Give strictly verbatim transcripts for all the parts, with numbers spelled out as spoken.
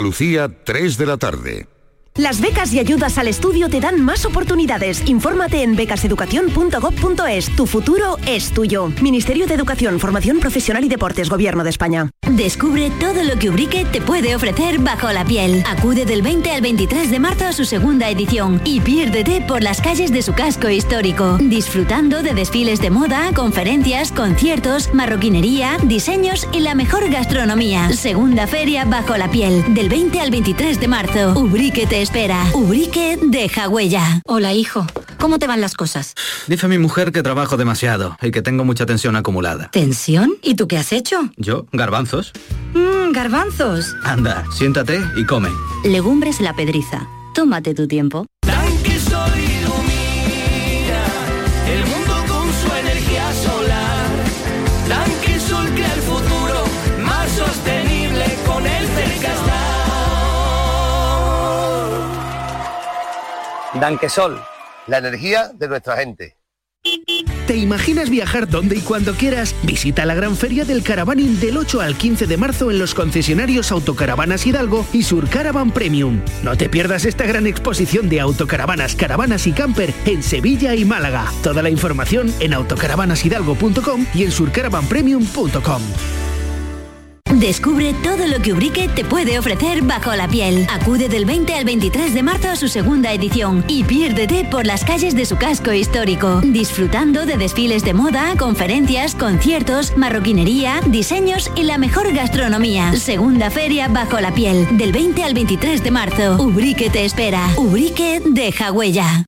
Lucía, tres de la tarde. Las becas y ayudas al estudio te dan más oportunidades. Infórmate en becas educación punto gob punto es. Tu futuro es tuyo. Ministerio de Educación, Formación Profesional y Deportes, Gobierno de España. Descubre todo lo que Ubrique te puede ofrecer bajo la piel. Acude del veinte al veintitrés de marzo a su segunda edición y piérdete por las calles de su casco histórico, disfrutando de desfiles de moda, conferencias, conciertos, marroquinería, diseños y la mejor gastronomía. Segunda feria bajo la piel, del veinte al veintitrés de marzo. Ubrique te espera. Ubrique deja huella. Hola, hijo. ¿Cómo te van las cosas? Dice mi mujer que trabajo demasiado y que tengo mucha tensión acumulada. ¿Tensión? ¿Y tú qué has hecho? ¿Yo? ¿Garbanzos? Mmm, garbanzos. Anda, siéntate y come. Legumbres La Pedriza. Tómate tu tiempo. Danquesol ilumina el mundo con su energía solar. Danquesol crea el futuro más sostenible con el Cercastal. Danquesol, la energía de nuestra gente. ¿Te imaginas viajar donde y cuando quieras? Visita la gran feria del caravaning del ocho al quince de marzo en los concesionarios Autocaravanas Hidalgo y Surcaravan Premium. No te pierdas esta gran exposición de autocaravanas, caravanas y camper en Sevilla y Málaga. Toda la información en autocaravanas hidalgo punto com y en surcaravan premium punto com. Descubre todo lo que Ubrique te puede ofrecer bajo la piel. Acude del veinte al veintitrés de marzo a su segunda edición y piérdete por las calles de su casco histórico, disfrutando de desfiles de moda, conferencias, conciertos, marroquinería, diseños y la mejor gastronomía. Segunda feria bajo la piel, del veinte al veintitrés de marzo. Ubrique te espera. Ubrique deja huella.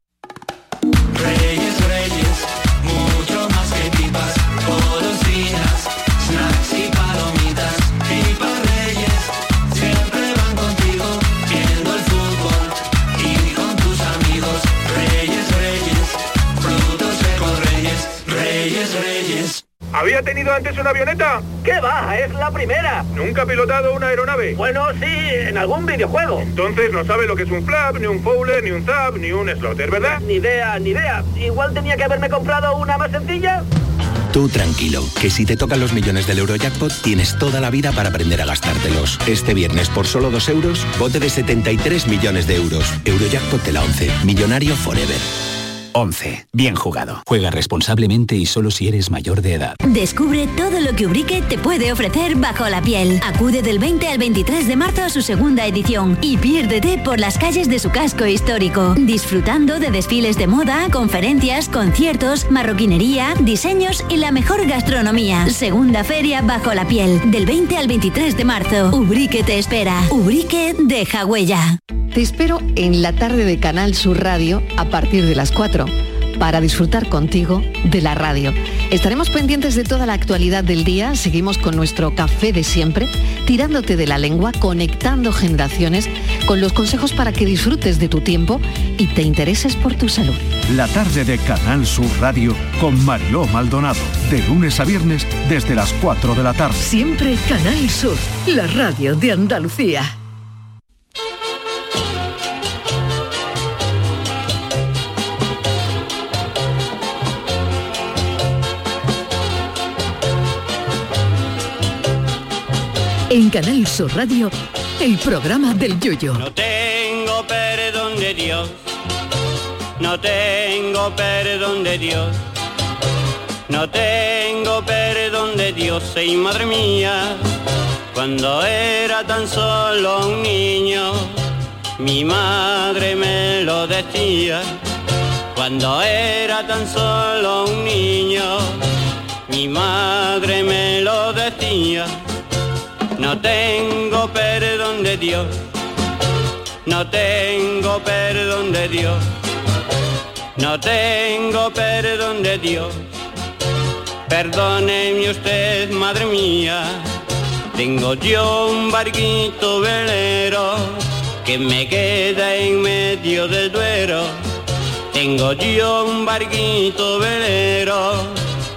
Reyes, Reyes, mucho más que pipas, golosinas, snacks y palomitas. Pipa Reyes, siempre van contigo, viendo el fútbol y con tus amigos. Reyes, Reyes, frutos secos Reyes, Reyes, Reyes. ¿Había tenido antes una avioneta? ¿Qué va? Es la primera. ¿Nunca ha pilotado una aeronave? Bueno, sí, en algún videojuego. Entonces no sabe lo que es un flap, ni un fowler, ni un zap, ni un slotter, ¿verdad? Ni idea, ni idea. Igual tenía que haberme comprado una más sencilla. Tú tranquilo, que si te tocan los millones del Eurojackpot tienes toda la vida para aprender a gastártelos. Este viernes por solo dos euros, bote de setenta y tres millones de euros. Eurojackpot de la once, millonario forever. once. Bien jugado. Juega responsablemente y solo si eres mayor de edad. Descubre todo lo que Ubrique te puede ofrecer bajo la piel. Acude del veinte al veintitrés de marzo a su segunda edición y piérdete por las calles de su casco histórico, disfrutando de desfiles de moda, conferencias, conciertos, marroquinería, diseños y la mejor gastronomía. Segunda feria bajo la piel, del veinte al veintitrés de marzo. Ubrique te espera. Ubrique deja huella. Te espero en la tarde de Canal Sur Radio a partir de las cuatro para disfrutar contigo de la radio. Estaremos pendientes de toda la actualidad del día, seguimos con nuestro café de siempre, tirándote de la lengua, conectando generaciones con los consejos para que disfrutes de tu tiempo y te intereses por tu salud. La tarde de Canal Sur Radio con Mariló Maldonado, de lunes a viernes desde las cuatro de la tarde. Siempre Canal Sur, la radio de Andalucía. En Canal Sur Radio, el programa del Yoyo. No tengo perdón de Dios, no tengo perdón de Dios, no tengo perdón de Dios, y madre mía, cuando era tan solo un niño, mi madre me lo decía. Cuando era tan solo un niño, mi madre me lo decía. No tengo perdón de Dios, no tengo perdón de Dios, no tengo perdón de Dios. Perdóneme usted, madre mía, tengo yo un barquito velero que me queda en medio del Duero. Tengo yo un barquito velero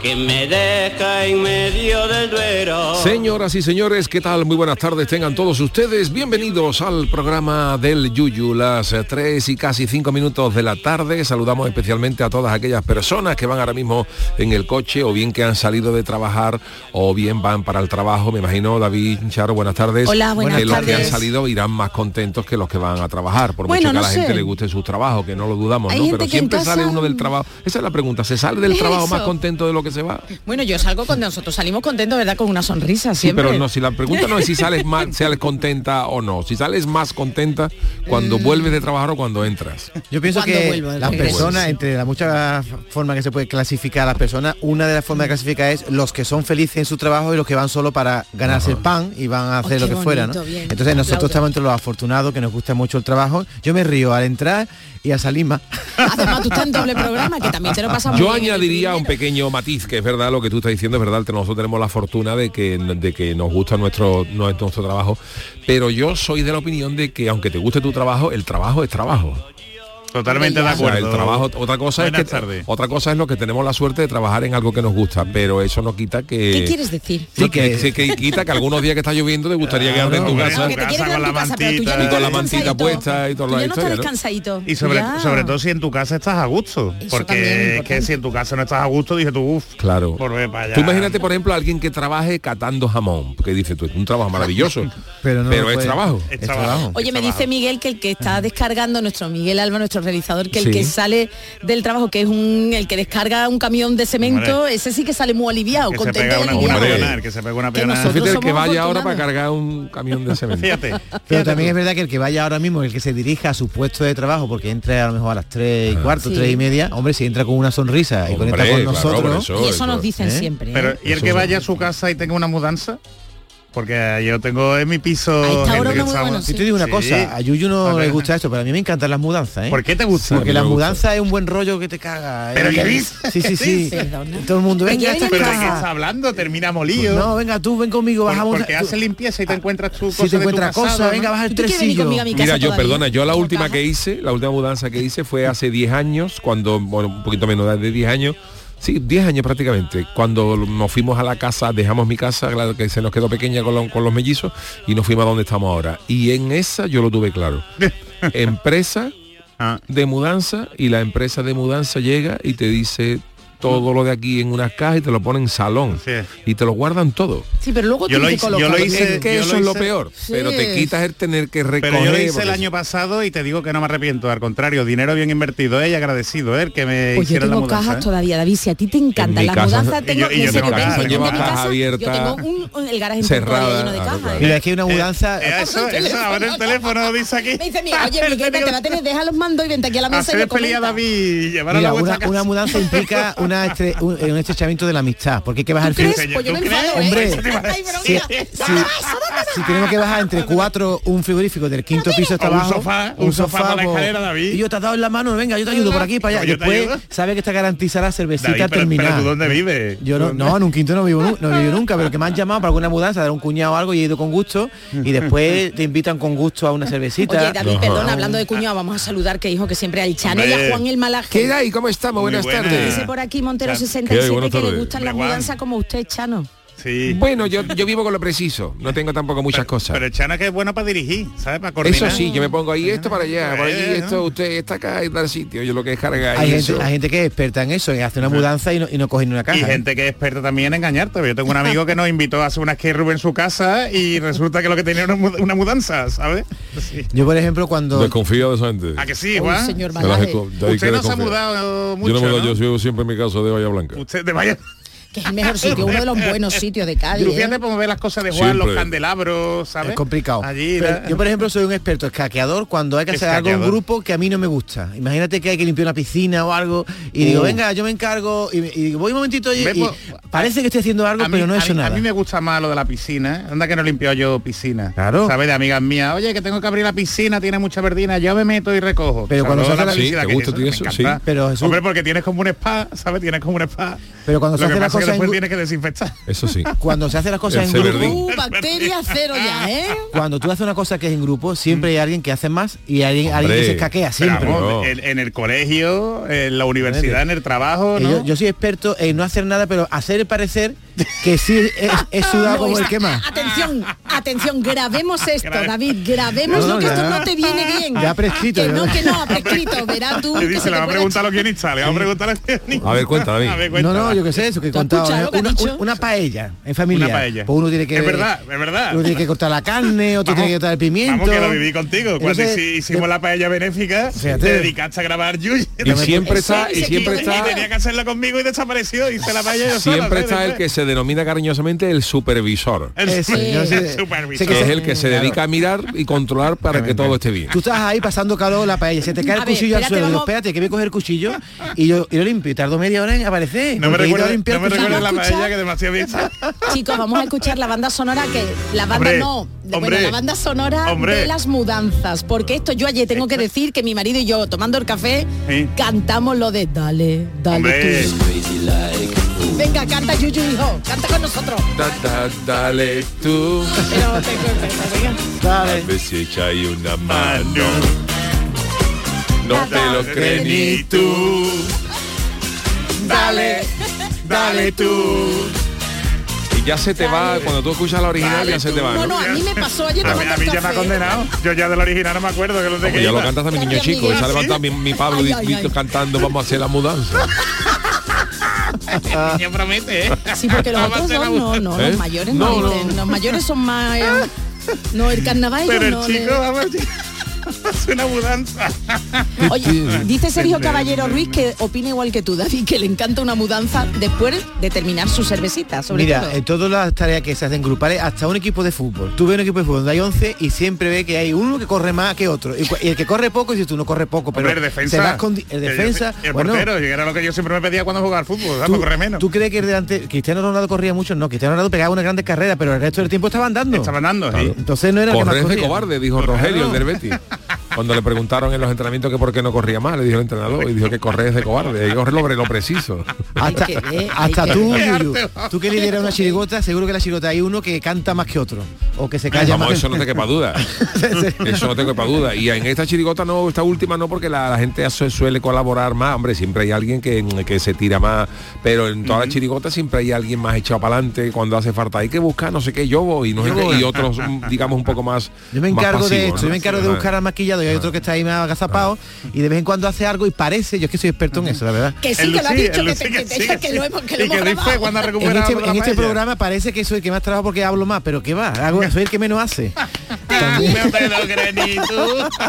que me deja en medio del Duero. Señoras y señores, ¿qué tal? Muy buenas tardes tengan todos ustedes. Bienvenidos al programa del Yuyu, las tres y casi cinco minutos de la tarde. Saludamos especialmente a todas aquellas personas que van ahora mismo en el coche, o bien que han salido de trabajar, o bien van para el trabajo. Me imagino, David, Charo, buenas tardes. Hola, buenas que tardes. Los que han salido irán más contentos que los que van a trabajar, por Bueno, mucho que no a la sé. gente le guste su trabajo, que no lo dudamos, Hay ¿no? gente Pero que en siempre casa- sale uno del trabajo. Esa es la pregunta, ¿se sale del trabajo más Eso. contento de lo que se va? Bueno, yo salgo con nosotros, salimos contentos, ¿verdad? Con una sonrisa Sí, siempre. pero no, si la pregunta no es si sales más, sales contenta o no, si sales más contenta cuando vuelves de trabajar o cuando entras. Yo pienso Cuando que vuelvo, las sí. personas, entre las muchas formas que se puede clasificar a las personas, una de las formas de clasificar es los que son felices en su trabajo y los que van solo para ganarse el pan y van a hacer Oh, lo qué que fuera, ¿no? bonito, bien. Entonces nosotros Aplaudo. estamos entre los afortunados que nos gusta mucho el trabajo. Yo me río al entrar y al salir más. Además, tú estás en doble programa, que también te lo pasamos Yo muy bien. añadiría un pequeño matiz, que es verdad lo que tú estás diciendo, es verdad, nosotros tenemos la fortuna de que, de que nos gusta nuestro, nuestro trabajo, pero yo soy de la opinión de que aunque te guste tu trabajo, el trabajo es trabajo. Totalmente de O sea, acuerdo. el trabajo, otra cosa Buenas es que tardes. otra cosa es lo que tenemos la suerte de trabajar en algo que nos gusta, pero eso no quita que ¿Qué quieres decir? Sí, que, sí, que quita que algunos días que está lloviendo te gustaría quedarte en tu hombre, casa Que te quieres quedar en tu casa, pero tú ya no y con la estás mantita descansadito. puesta y toda Tú la ya no estás historia, ¿no? descansadito. Y sobre, Ya. sobre todo si en tu casa estás a gusto. Eso también es Porque es que importante. si en tu casa no estás a gusto, dije tú, uff, Claro. volver para allá. Tú imagínate, por ejemplo, a alguien que trabaje catando jamón, porque dice tú, es un trabajo maravilloso, Pero, no pero lo es puede- trabajo. Es Es trabajo. trabajo. Oye, me dice Miguel que el que está descargando, nuestro Miguel Alba, nuestro realizador, que el Sí. que sale del trabajo, que es un el que descarga un camión de cemento, Hombre. ese sí que sale muy aliviado, Que se contento pega y una, aliviado. una Hombre. peonal, que se pega una Que peonal. nosotros Fíjate el que somos vaya ahora para afortunados. cargar un camión de cemento. Fíjate. Pero fíjate también tú. es verdad que el que vaya ahora mismo, el que se dirija a su puesto de trabajo, porque entre a lo mejor a las tres y cuarto, Sí. tres y media, hombre, si entra con una sonrisa y Hombre, conecta con claro, nosotros, por eso, Y eso nos dicen ¿Eh? siempre. ¿eh? Pero, ¿y el Eso que es vaya a verdad. su casa y tenga una mudanza? Porque yo tengo en mi piso... Ahí está gente ahora que uno muy está- bueno, si te digo una Sí. cosa, a Yuyu no Vale. le gusta esto, pero a mí me encantan las mudanzas, ¿eh? ¿Por qué te gusta? Porque A mí la me gusta. mudanza es un buen rollo que te caga. ¿Pero ¿eh? qué dices? Sí, sí, sí. Perdona. Todo el mundo, ¿Me venga, quieren esta ¿Pero de qué caja. estás hablando? Termina molido. No, venga, tú ven conmigo, Por- bajamos. porque tú- haces limpieza y te encuentras tu cosa si te de tu encuentras pasado, cosas, ¿no? venga, baja el ¿Tú quieres venir tresillo. conmigo a mi casa Mira, yo todavía? perdona, yo la ¿Por última caja? que hice, la última mudanza que hice fue hace diez años, cuando, bueno, un poquito menos de diez años, sí, diez años prácticamente, cuando nos fuimos a la casa, dejamos mi casa, claro que se nos quedó pequeña con, lo- con los mellizos, y nos fuimos a donde estamos ahora. Y en esa yo lo tuve claro. Empresa Ah. de mudanza, y la empresa de mudanza llega y te dice todo lo de aquí en unas cajas y te lo ponen en salón. Sí. Y te lo guardan todo. Sí, pero luego Yo tú lo dices hice- yo lo colocarlo. hice- Es que yo eso lo es lo hice- peor, Sí. pero te quitas el tener que recoger. Pero yo lo hice porque el año pasado y te digo que no me arrepiento, al contrario, dinero bien invertido, ¿eh? Y agradecido, ¿eh? El que me Pues yo hiciera la tengo mudanza, cajas ¿eh? todavía, David, si a ti te encantan mi las casa- mudanzas, y tengo, yo- y yo en serio, tengo ven, cajas, ven lleva a mi caja casa, abierta, yo tengo un, un- el garaje en cerrada, Portugal lleno de claro, cajas. claro. ¿eh? Mira, es que una mudanza... Eh, Eso, eso, a ver el teléfono, dice aquí. Me dice, mira, oye, Miguel, vete, vete, deja los mandos y vente aquí a la mesa y Hacer lo pelea a comenta. David, llevar a Mira, la vuestra una, casa. una mudanza implica una estre- un, un estrechamiento de la amistad, porque hay que bajar ¿Tú el crees? Pues yo me ¿Tú enfado, crees? ¿eh? Hombre, Ay, pero si, mira, si- ¿dónde vas? ¿Dónde vas? si tenemos que bajar entre cuatro un frigorífico del quinto piso hasta O un abajo, sofá, un sofá para la pues, escallera, David. y yo te has dado en la mano, venga, yo te ayudo por aquí para allá. Yo te Después ayudo. sabe que te garantizará cervecita David, pero, terminada. pero ¿tú dónde vives? Yo no, no, en un quinto no vivo, nu- no vivo nunca, pero que me han llamado para alguna mudanza, dar un cuñado o algo y he ido con gusto y después te invitan con gusto a una cervecita. Oye, David, Ajá. perdona, hablando de cuñado, vamos a saludar, que hijo, que siempre hay Chano y a Hombre. Juan el Malaje. ¿Qué hay? ¿Cómo estamos? Muy Buenas buena. tardes. Dice por aquí Montero Chan. sesenta y ¿Qué hay? siete Buenas que le tardes. gustan las Hombre, Juan. mudanzas como usted, Chano. Sí. Bueno, yo, yo vivo con lo preciso, no tengo tampoco muchas cosas. Pero Chana que es bueno para dirigir, ¿sabes? Para coordinar. Eso sí, yo me pongo ahí esto para allá, por allí Eh, esto, usted está acá y tal sitio, yo lo que es cargar Hay y gente, eso. hay gente que es experta en eso, en hacer una mudanza y no, y no coger ni una caja. Y gente que es experta también en engañarte. Yo tengo un amigo que nos invitó a hacer una escape room en su casa y resulta que lo que tenía era una, mud- una mudanza, ¿sabes? Sí. Yo, por ejemplo, cuando... Desconfío de esa gente. ¿A que sí, Uy, Juan? señor De la Malaje. gente- de ahí Usted que no se ha desconfío. mudado mucho, Yo no me mudo, ¿no? yo sigo siempre en mi casa de Bahía Blanca. Usted de vaya... Que es el mejor sitio, uno de los buenos sitios de Cádiz. Tú ¿eh? fíjate cómo ve las cosas de Juan, Siempre. los candelabros, ¿sabes? Es complicado. Allí, Pero la- yo, por ejemplo, soy un experto escaqueador cuando hay que hacer algo en Escaqueador. grupo que a mí no me gusta. Imagínate que hay que limpiar una piscina o algo y digo, Uh. venga, yo me encargo y, y digo, voy un momentito y, Ve, y pues, parece que estoy haciendo algo, a mí, pero no he a hecho mí- nada. A mí me gusta más lo de la piscina, ¿eh? Anda que no limpio yo piscina. Claro. ¿Sabes? De amigas mías, oye, que tengo que abrir la piscina, tiene mucha verdina, yo me meto y recojo. Pero cuando se luego hace la- publicidad Sí, ¿te que gusta eso, a ti me eso? encanta. Sí. Pero, Jesús- Hombre, porque tienes como un spa, ¿sabes? Tienes como un spa. Pero cuando se Lo que hace la pasa es cosas después en, tienes que desinfectar. Eso sí. Cuando se hace las cosas El en grupo, Uh, bacterias cero ya, ¿eh? cuando tú haces una cosa que es en grupo, siempre hay alguien que hace más y hay alguien que se escaquea Pero, siempre. vamos, en, en el colegio, en la universidad, en el trabajo, ¿no? Yo, yo soy experto en no hacer nada, pero hacer parecer que sí es, es sudado No, como el esa- que más. Atención, atención, grabemos esto, David, grabemos No, lo que ya. esto no te viene bien. Ya prescrito, Que ya. no, que no, ha prescrito, verás tú. Le que dice, se le te va a puede preguntar a los guionistas, le va a preguntar a los guionistas. A ver, cuenta, David. A ver, cuenta. No, no, yo qué sé, eso que he ¿Tú has contado. escuchado lo que ha Una, dicho? una- una paella en familia. Una paella. Pues uno tiene que. Es verdad, es verdad. Uno tiene que cortar la carne, otro Vamos, tiene que cortar el pimiento. Vamos, que lo viví contigo. Cuando Entonces, hici- hicimos la paella benéfica, Fíjate. te dedicaste a grabar Yuyu. Y siempre está, y siempre Y está, tenía que hacerla conmigo y desapareció. Hice la paella yo sola, siempre ¿sabes? está el que se denomina cariñosamente el supervisor. El, Ese, super- yo sé- el sé supervisor. Que es el que se dedica a mirar y controlar para que todo esté bien. Tú estás ahí pasando calor la paella, se te cae el A ver, cuchillo al espérate, suelo. Digo, vamos- espérate, que voy a coger el cuchillo y yo, y lo limpio. Y tardo media hora en aparecer. No me porque he ido a recuerdes limpiar no me el cuchillo. recuerdes la ¿Escucha? paella que demasiado bien está. Chicos, vamos a escuchar la banda sonora que la banda Hombre, no, de- hombre, bueno, la banda sonora hombre. de las mudanzas, porque esto yo ayer tengo que decir que mi marido y yo tomando el café Sí. cantamos lo de dale, dale Hombre. tú. Venga, canta Yuyu, hijo, canta con nosotros. Da, da, dale tú, Pero te cuento, venga. Dale. a ver si echa ahí una mano. No te lo crees ni tú. Dale, dale tú. Y ya se te va, cuando tú escuchas la original, Dale ya se te va, No, ¿no? no, a mí me pasó ayer A mí, tomando a mí el ya me ha café. condenado. Yo ya del original no me acuerdo que lo de Pues que ya lo iba. canta hasta mi niño Gracias, chico. Y se ha Miguel. levantado mi, mi Pablo Ay, di- ay, di- ay. cantando vamos a hacer la mudanza. El niño promete, ¿eh? Sí, porque los Vamos a otros hacer dos la no, mudanza. no, ¿Eh? los mayores No, no, no. dicen, los mayores son más... eh, no, el carnaval Pero el no chico, le- vamos, chico, hace una mudanza. Oye, dice Sergio Caballero Ruiz que opina igual que tú, David, que le encanta una mudanza después de terminar su cervecita, sobre Mira, todo. en todas las tareas que se hacen grupales, hasta un equipo de fútbol. Tú ves un equipo de fútbol donde hay once y siempre ve que hay uno que corre más que otro. Y, cu- y el que corre poco, dices tú no corre poco, pero Hombre, el defensa. se va escondi- el defensa, El, bueno, portero, que era lo que yo siempre me pedía cuando jugaba al fútbol, vamos, tú, corre menos. ¿tú crees que el delante Cristiano Ronaldo corría mucho? No, Cristiano Ronaldo pegaba una grande carrera, pero el resto del tiempo estaba andando. Estaba andando, sí. Entonces no era el que más Correr de corría. cobarde, dijo Rogelio, el del Betis. Cuando le preguntaron en los entrenamientos que por qué no corría más, le dijo el entrenador y dijo que correr es de cobarde, hay que correr sobre lo preciso. Hasta, Hay que ver, hasta hay que tú, ver. Yuyu, tú que lideras una chirigota, seguro que en la chirigota hay uno que canta más que otro. O que se Vamos, calla más. eso no te quepa duda. Eso no te quepa duda. Y en esta chirigota no, esta última no, porque la, la gente su- suele colaborar más. Hombre, siempre hay alguien que, que se tira más. Pero en todas las chirigotas siempre hay alguien más echado para adelante cuando hace falta. Hay que buscar no sé qué, yo voy, no sé qué, y otros, mm, digamos, un poco más. Yo me más encargo de pasivos, esto, ¿no? yo me encargo de buscar al maquillado y hay otro que está ahí más agazapado y de vez en cuando hace algo y parece, yo es que soy experto en eso, la verdad. Que sí, El que lo ha Lucy, dicho, el que, Lucy, te- que que, sí, que, que que lo hemos, que lo Y hemos que dice grabado. cuando ha En recuperado este, la en este paella. programa parece que soy el que más trabajo porque hablo más, pero ¿qué va? Hago, soy el que menos hace. No te lo crees ni tú.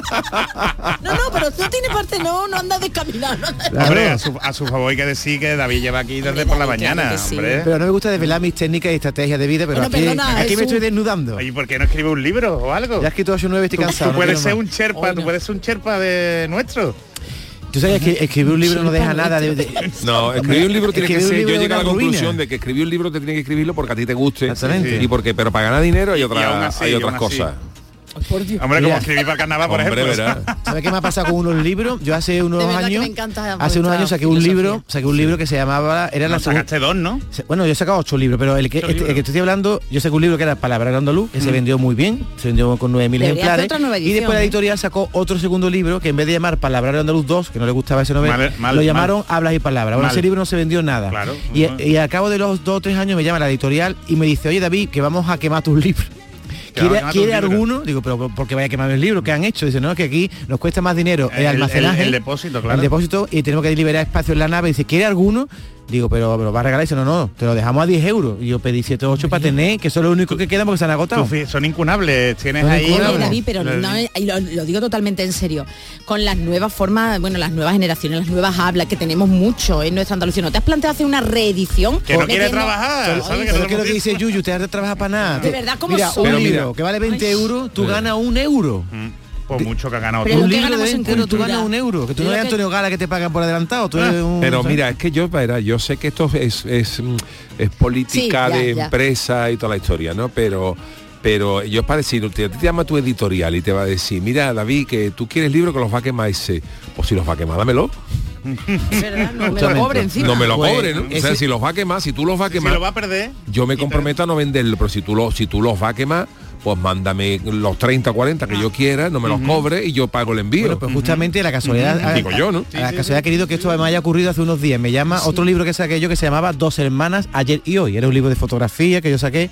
No, no, pero tú tienes parte, no, no andas descaminado. No andas- Claro. Hombre, a su, a su favor hay que decir que David lleva aquí desde por la David, claro mañana, que sí. hombre. Pero no me gusta desvelar mis técnicas y estrategias de vida, pero Bueno, aquí, perdona, aquí es me un- estoy desnudando. ¿Y por qué no escribe un libro o algo? Ya es que todo ocho nueve estoy Tú, cansado. tú no puedes quiero ser más. un cherpa, Hoy tú no. puedes ser un cherpa de nuestro. Tú sabes que escribir un libro no deja nada de... de- No, escribir un libro tiene que Escribir un ser, libro yo es llegué a la una ruina. conclusión de que escribir un libro te tiene que escribirlo porque a ti te guste. Exactamente. Y porque, pero para ganar dinero hay Y aún otras así, hay y otras aún así. cosas. Por Dios. Hombre, Mira. como escribir para el carnaval, por Hombre, ejemplo. verá. ¿Sabes qué me ha pasado con unos libros? Yo hace unos De verdad que años, me encanta hace unos vuestra años saqué un filosofía. libro, saqué un libro que se llamaba, era la No, sacaste dos, ¿no? Se- Bueno, yo he sacado ocho libros, pero el que, Ocho este- el libros. que estoy hablando, yo saqué un libro que era Palabra de Andaluz, que se vendió muy bien, se vendió con nueve mil Debería hacer ejemplares. otra nueva Y después edición, la ¿eh? editorial sacó otro segundo libro que en vez de llamar Palabra de Andaluz dos, que no le gustaba ese nombre, Mal, mal, lo llamaron mal. Hablas y Palabras. Bueno, Mal. ese libro no se vendió nada. Claro. Y, Ujú. y al cabo de los dos o tres años me llama la editorial y me dice, oye David, que vamos a quemar tus libros. Que vamos a ¿Quiere, quemar ¿quiere tus libros. alguno? Digo, pero ¿por qué vaya a quemar el libro? ¿Qué han hecho? Dice, no, que aquí nos cuesta más dinero el, El- almacenaje. el- el depósito, claro. El depósito y tenemos que liberar espacio en la nave. Dice, ¿quiere alguno? Digo, pero me lo va a regalar. Dice, no, no, te lo dejamos a diez euros. Y yo pedí siete o ocho para tener, que son los únicos que quedan porque se han agotado. Tú, fi- son incunables. Tienes Son ahí... Oye, incunables. David, pero Lo- no, y lo, lo digo totalmente en serio. Con las nuevas formas, bueno, las nuevas generaciones, las nuevas hablas que tenemos mucho en nuestra Andalucía, ¿no te has planteado hacer una reedición? Que no quiere Metiendo- trabajar, Pero, ¿sabes? pero no es que lo que hemos dice Yuyu, te has de trabajar para nada. De verdad, ¿cómo Mira, son? un Pero libro mira. que vale veinte Ay. euros, tú Sí. ganas un euro. Mm, Pues mucho que ha ganado Pero tú. lo Un que libro de ganamos en veinte euros, tú cultura. ganas un euro. Que tú Yo no lo eres que- Antonio Gala que te pagan por adelantado. Tú eres un, Pero ¿sabes? mira, es que yo, verá, yo sé que esto es, es, mm, es política Sí, ya, de ya. empresa y toda la historia, ¿no? Pero pero yo es para decir, a ti te llama tu editorial y te va a decir, mira David, que tú quieres libros que los va a quemar ese. Pues si los va a quemar, dámelo. Es verdad, no me lo cobre encima. No me lo Pues, cobre, ¿no? O sea, ese- si los va a quemar, si tú los vas a Si quemar, lo va a perder. yo me comprometo a no venderlo, pero si tú, lo, si tú los vas a quemar, pues mándame los treinta, cuarenta que yo quiera, no me los cobre y yo pago el envío. Bueno, pues justamente la casualidad, Ujú. Digo yo, ¿no? a la casualidad ha querido que esto me haya ocurrido hace unos días. Me llama otro libro que saqué yo que se llamaba Dos hermanas, ayer y hoy. Era un libro de fotografía que yo saqué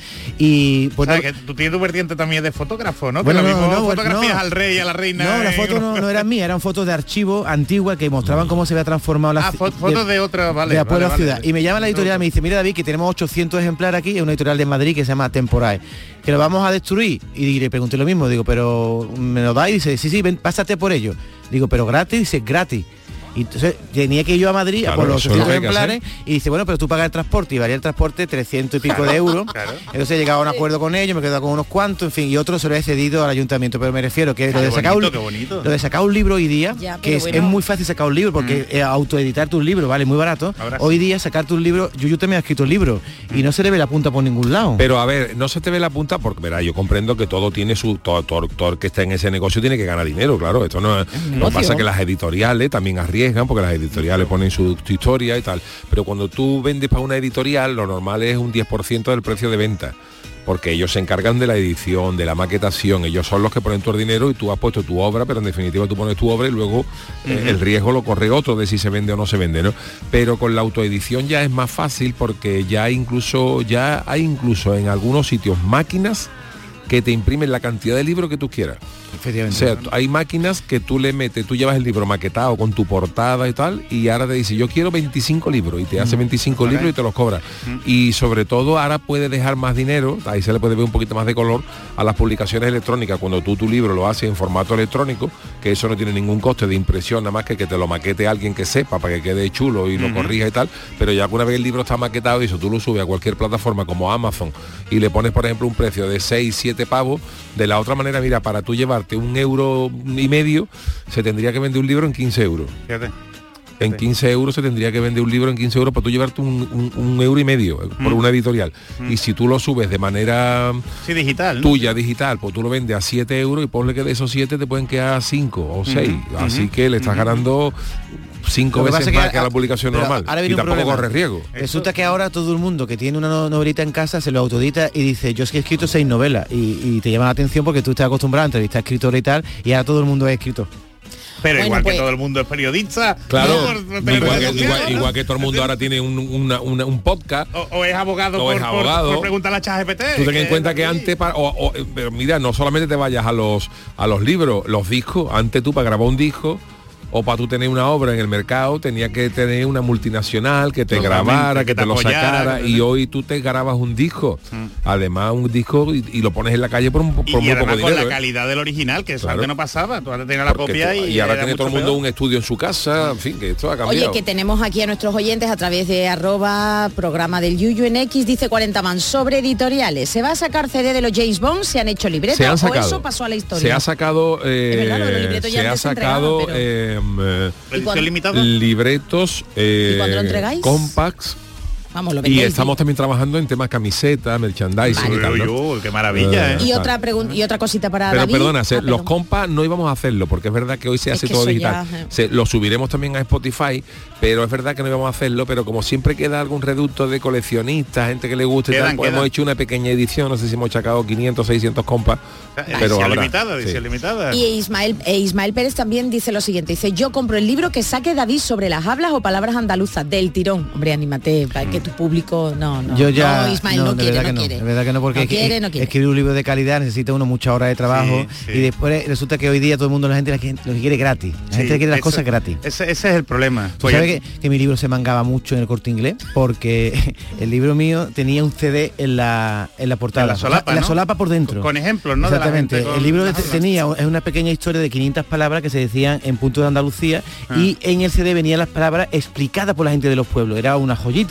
y pues, O sea, que tú tienes tu vertiente también de fotógrafo, ¿no? Bueno, que lo no, mismo no, fotografías no. al rey y a la reina. No, las en- fotos no, no eran mías, eran fotos de archivo antiguas que mostraban cómo se había transformado la Ah, ci- fo- fotos de otra, vale, de después vale, de la vale, ciudad. vale. Y me llama la editorial, me dice, mira David, que tenemos ochocientos ejemplares aquí, es una editorial de Madrid que se llama Temporae, que lo vamos a destruir. Y le pregunté lo mismo, digo, pero ¿me lo dais? Y dice, sí, sí, ven, pásate por ello. Digo, pero gratis, dice, gratis. Y entonces tenía que ir yo a Madrid Claro, a por los eso es lo ochocientos que hay que ejemplares y dice, bueno, pero tú pagas el transporte y varía el transporte trescientos y pico de euros. Entonces he llegado a un acuerdo con ellos, me he quedado con unos cuantos, en fin, y otro se lo he cedido al ayuntamiento, pero me refiero que lo Qué de sacar un, bonito, qué bonito. lo de sacar un libro hoy día, Ya, que pero es, bueno. es muy fácil sacar un libro, porque eh, autoeditar tu libro vale muy barato. Ahora Hoy día sacarte un libro, Yuyu también ha escrito el libro y no se le ve la punta por ningún lado. Pero a ver, no se te ve la punta porque, verá, yo comprendo que todo tiene su, todo, todo, todo el que está en ese negocio tiene que ganar dinero, claro. Esto no es, lo que negocio. pasa es que las editoriales también arriesgan porque las editoriales ponen su, su historia y tal. Pero cuando tú vendes para una editorial, lo normal es un diez por ciento del precio de venta. Porque ellos se encargan de la edición, de la maquetación, ellos son los que ponen tu dinero y tú has puesto tu obra, pero en definitiva tú pones tu obra y luego eh, el riesgo lo corre otro de si se vende o no se vende, ¿no? Pero con la autoedición ya es más fácil porque ya hay incluso, ya hay incluso en algunos sitios máquinas que te imprimen la cantidad de libros que tú quieras. Efectivamente. O sea, hay máquinas que tú le metes, tú llevas el libro maquetado con tu portada y tal, y ahora te dice, yo quiero veinticinco libros, y te hace veinticinco libros y te los cobra. Y sobre todo ahora puede dejar más dinero, ahí se le puede ver un poquito más de color a las publicaciones electrónicas, cuando tú tu libro lo haces en formato electrónico, que eso no tiene ningún coste de impresión, nada más que que te lo maquete alguien que sepa, para que quede chulo y lo corrija y tal, pero ya una vez el libro está maquetado y eso tú lo subes a cualquier plataforma como Amazon y le pones, por ejemplo, un precio de seis, siete pavos, de la otra manera, mira, para tú llevarte un euro y medio, se tendría que vender un libro en quince euros. Fíjate. En quince euros se tendría que vender un libro en quince euros para tú llevarte un, un- un euro y medio eh, por Mm. una editorial. Y si tú lo subes de manera Sí, digital, ¿no? tuya, digital, pues tú lo vendes a siete euros y ponle que de esos siete te pueden quedar cinco o seis. Así que le estás ganando cinco Lo que veces pasa es más que que a la a- publicación pero normal. ahora viene Y un tampoco problema. corre riesgo. Resulta que ahora todo el mundo que tiene una no- novelita en casa se lo autoedita y dice, yo es que he escrito seis novelas y, y te llama la atención porque tú estás acostumbrado a entrevistar a escritores y tal y ahora todo el mundo es escritor. Pero Bueno, igual pues- que todo el mundo es periodista. Claro, ¿no? Por- por tener igual, redes que, sociales, igual- ¿no? igual que todo el mundo ahora tiene un, una- una- un podcast. O, o es abogado, O por, es por- abogado. por preguntar a ChatGPT. Tú ten en que- cuenta que antes, para, o- o- pero mira, no solamente te vayas a los a los libros, los discos, antes tú para grabar un disco o para tú tener una obra en el mercado tenía que tener una multinacional que te Totalmente, grabara, que, que te, te lo apoyara, sacara, que- y hoy tú te grabas un disco, además un disco y, y lo pones en la calle por, un, por Y, muy y además poco con dinero. la ¿eh? calidad del original, que eso Claro. antes no pasaba. Tú antes tenías la Porque copia tú- y, y ahora era tiene todo el mucho mundo peor. un estudio en su casa, en fin, que esto ha cambiado. Oye, que tenemos aquí a nuestros oyentes a través de arroba programa del Yuyu en X, dice cuarenta man sobre editoriales. ¿Se va a sacar C D de los James Bond? ¿Se han hecho libretos? se han ¿O sacado. eso pasó a la historia? Se ha sacado, eh, Es verdad, los libretos ya se ha antes se sacado entregaban, eh, eh, ¿Edición limitada? libretos, eh, ¿Y cuándo lo entregáis? compacts. Vamos, lo Y vendéis, estamos sí. también trabajando en temas camisetas, merchandising y tal, ¿no? Uy, uy, qué maravilla, ¿eh? Y otra pregunta y otra cosita para Pero David. perdona, se- Ah, los perdón. compas no íbamos a hacerlo porque es verdad que hoy se Es hace que todo eso digital. ya, eh. Se- lo subiremos también a Spotify, pero es verdad que no íbamos a hacerlo, pero como siempre queda algún reducto de coleccionistas, gente que le guste y Quedan, tal, pues quedan. hemos hecho una pequeña edición, no sé si hemos sacado quinientos, seiscientos compas, pero Edición habrá. limitada, sí. edición limitada. Y Ismael, e Ismael Pérez también dice lo siguiente, dice, yo compro el libro que saque David sobre las hablas o palabras andaluzas del tirón. Hombre, anímate, para que tu público no, no. Yo ya no, Ismael no, de quiere, verdad no que no, quiere. de verdad que no, porque No es que- quiere, no quiere. escribir un libro de calidad necesita uno muchas horas de trabajo Sí, sí. y después resulta que hoy día todo el mundo, la gente la que- lo que quiere gratis, la Sí, gente quiere las eso- cosas gratis. Ese, ese es el problema. ¿Tú Pues sabes ya- que, que mi libro se mangaba mucho en el Corte Inglés? Porque el libro mío tenía un C D en la, en la portada. En la solapa, en la ¿no? solapa por dentro. Con ejemplos, ¿no? De la Exactamente. gente con El libro las te- hablas. tenía es una pequeña historia de quinientas palabras que se decían en punto de Andalucía Ah. y en el C D venían las palabras explicadas por la gente de los pueblos. Era una joyita, ¿no? Tú te